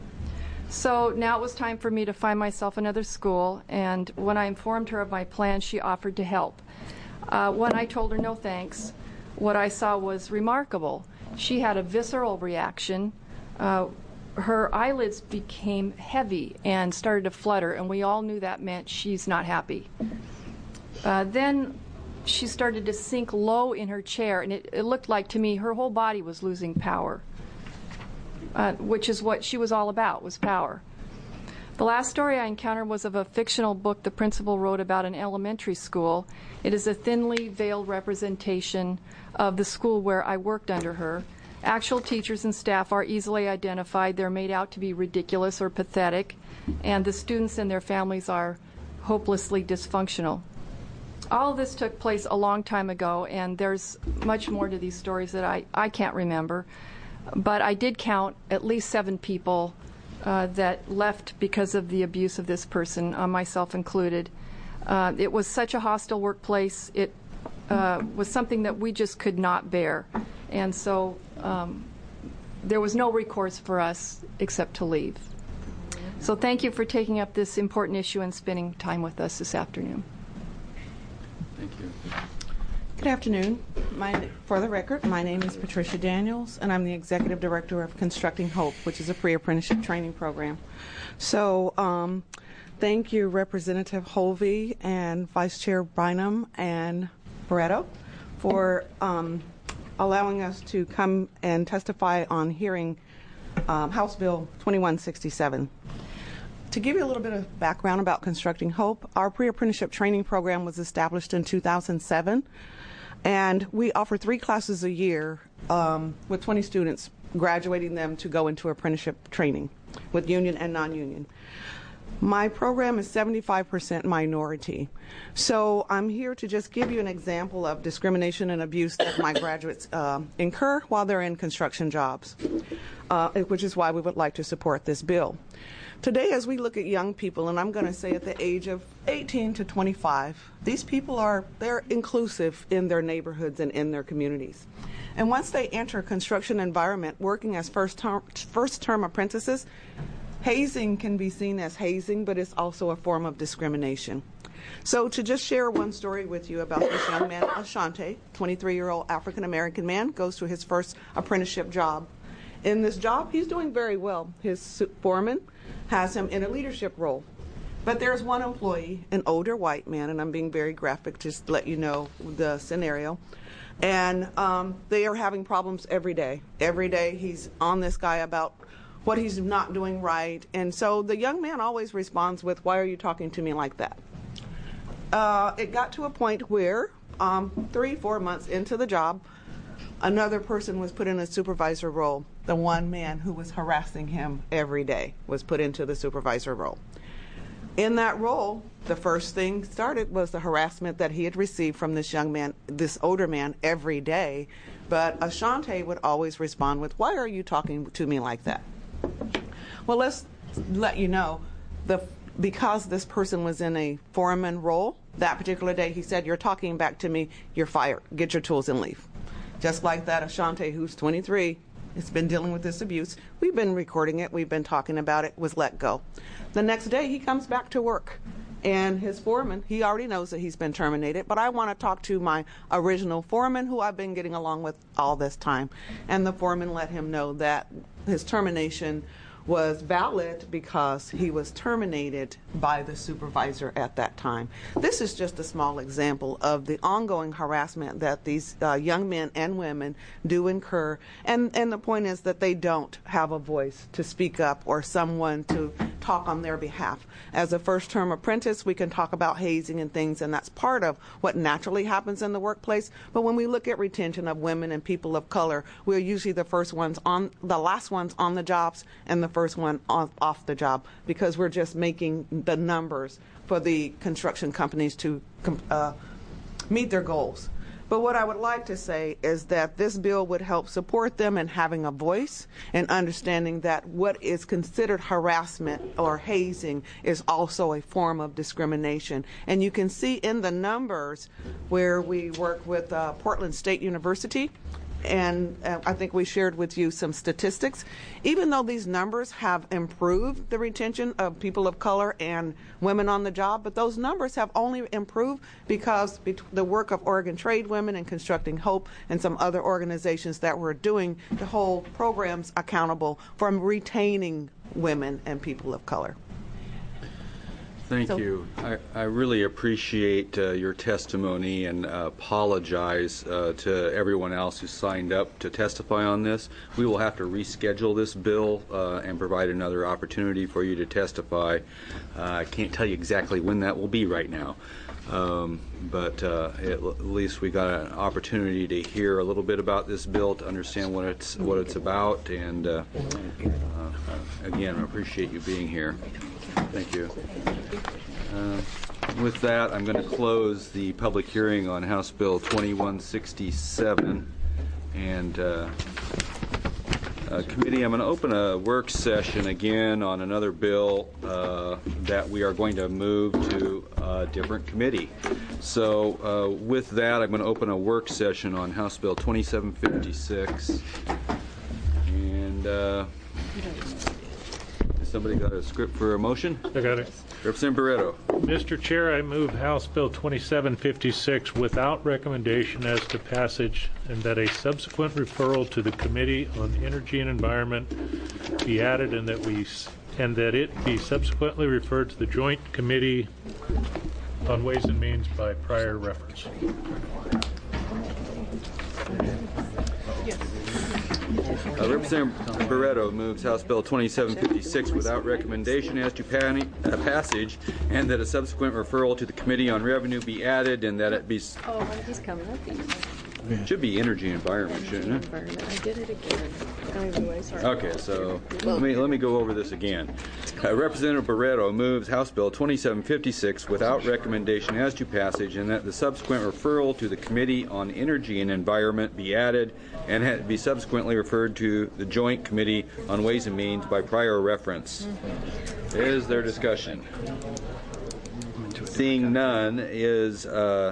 So now it was time for me to find myself another school, and when I informed her of my plan, she offered to help. When I told her no thanks, what I saw was remarkable. She had a visceral reaction. Her eyelids became heavy and started to flutter, and we all knew that meant she's not happy. Then she started to sink low in her chair, and it looked like to me her whole body was losing power, which is what she was all about, was power. The last story I encountered was of a fictional book the principal wrote about an elementary school. It is a thinly veiled representation of the school where I worked under her. Actual teachers and staff are easily identified. They're made out to be ridiculous or pathetic, and the students and their families are hopelessly dysfunctional. All of this took place a long time ago, and there's much more to these stories that I can't remember. But I did count at least 7 people that left because of the abuse of this person, myself included. It was such a hostile workplace. It was something that we just could not bear. And so there was no recourse for us except to leave. So thank you for taking up this important issue and spending time with us this afternoon. Thank you. Good afternoon. For the record, my name is Patricia Daniels, and I'm the Executive Director of Constructing Hope, which is a pre-apprenticeship training program. So thank you, Representative Holvey and Vice Chair Bynum and Barreto, for allowing us to come and testify on hearing House Bill 2167. To give you a little bit of background about Constructing Hope, our pre-apprenticeship training program was established in 2007, and we offer 3 classes a year with 20 students, graduating them to go into apprenticeship training with union and non-union. My program is 75% minority, so I'm here to just give you an example of discrimination and abuse that my graduates incur while they're in construction jobs, which is why we would like to support this bill. Today, as we look at young people, and I'm going to say at the age of 18 to 25, these people they're inclusive in their neighborhoods and in their communities. And once they enter a construction environment working as first-term apprentices, hazing can be seen as hazing, but it's also a form of discrimination. So to just share one story with you about this young man, Ashante, 23-year-old African-American man, goes to his first apprenticeship job. In this job, he's doing very well. His foreman has him in a leadership role. But there's one employee, an older white man, and I'm being very graphic just to let you know the scenario. And they are having problems every day. Every day he's on this guy about what he's not doing right. And so the young man always responds with, "Why are you talking to me like that?" It got to a point where 3-4 months into the job, another person was put in a supervisor role. The one man who was harassing him every day was put into the supervisor role. In that role, the first thing started was the harassment that he had received from this young man, this older man, every day. But Ashante would always respond with, "Why are you talking to me like that?" Well, let's let you know, because this person was in a foreman role, that particular day he said, "You're talking back to me, you're fired. Get your tools and leave." Just like that, Ashante, who's 23, has been dealing with this abuse. We've been recording it. We've been talking about it. Was let go. The next day, he comes back to work. And his foreman, he already knows that he's been terminated, but I want to talk to my original foreman, who I've been getting along with all this time. And the foreman let him know that his termination was valid because he was terminated by the supervisor at that time. This is just a small example of the ongoing harassment that these young men and women do incur. And the point is that they don't have a voice to speak up or someone to talk on their behalf. As a first-term apprentice, we can talk about hazing and things, and that's part of what naturally happens in the workplace. But when we look at retention of women and people of color, we're usually the last ones on the jobs and the first one off the job, because we're just making the numbers for the construction companies to meet their goals. But what I would like to say is that this bill would help support them in having a voice and understanding that what is considered harassment or hazing is also a form of discrimination. And you can see in the numbers where we work with Portland State University, and I think we shared with you some statistics. Even though these numbers have improved the retention of people of color and women on the job, but those numbers have only improved because the work of Oregon Trade Women and Constructing Hope and some other organizations that were doing to hold programs accountable for retaining women and people of color. Thank you. I really appreciate your testimony and apologize to everyone else who signed up to testify on this. We will have to reschedule this bill and provide another opportunity for you to testify. I can't tell you exactly when that will be right now. But at least we got an opportunity to hear a little bit about this bill, to understand what it's about, and again, I appreciate you being here. Thank you. With that, I'm going to close the public hearing on House Bill 2167. And committee, I'm going to open a work session again on another bill that we are going to move to a different committee. So with that, I'm going to open a work session on House Bill 2756. And somebody got a script for a motion? I got it. Representative Barreto. Mr. Chair, I move House Bill 2756 without recommendation as to passage, and that a subsequent referral to the Committee on Energy and Environment be added, and that it be subsequently referred to the Joint Committee on Ways and Means by prior reference. Representative Barreto moves House Bill 2756 without recommendation as to passage, and that a subsequent referral to the Committee on Revenue be added, and that it be... Oh, he's coming up. It should be Energy and Environment, shouldn't it? I did it again. Sorry. Okay, so let me go over this again. Representative Barreto moves House Bill 2756 without recommendation as to passage, and that the subsequent referral to the Committee on Energy and Environment be added, and be subsequently referred to the Joint Committee on Ways and Means by prior reference. Is there discussion? Seeing none, is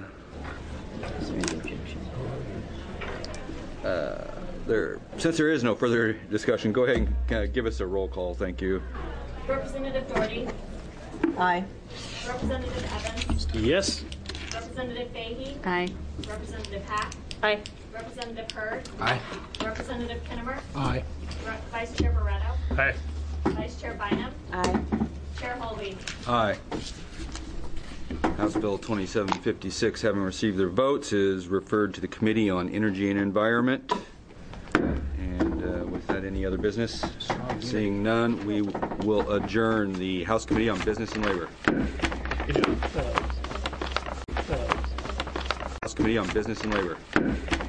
since there is no further discussion, go ahead and give us a roll call. Thank you. Representative Doherty. Aye. Representative Evans. Yes. Representative Fahey? Aye. Representative Hack? Aye. Representative Hurd? Aye. Representative Kinnemer? Aye. Vice Chair Barretto? Aye. Vice Chair Bynum? Aye. Chair Holvey? Aye. House Bill 2756, having received their votes, is referred to the Committee on Energy and Environment. And with that, any other business? Seeing none, we will adjourn the House Committee on Business and Labor. House Committee on Business and Labor.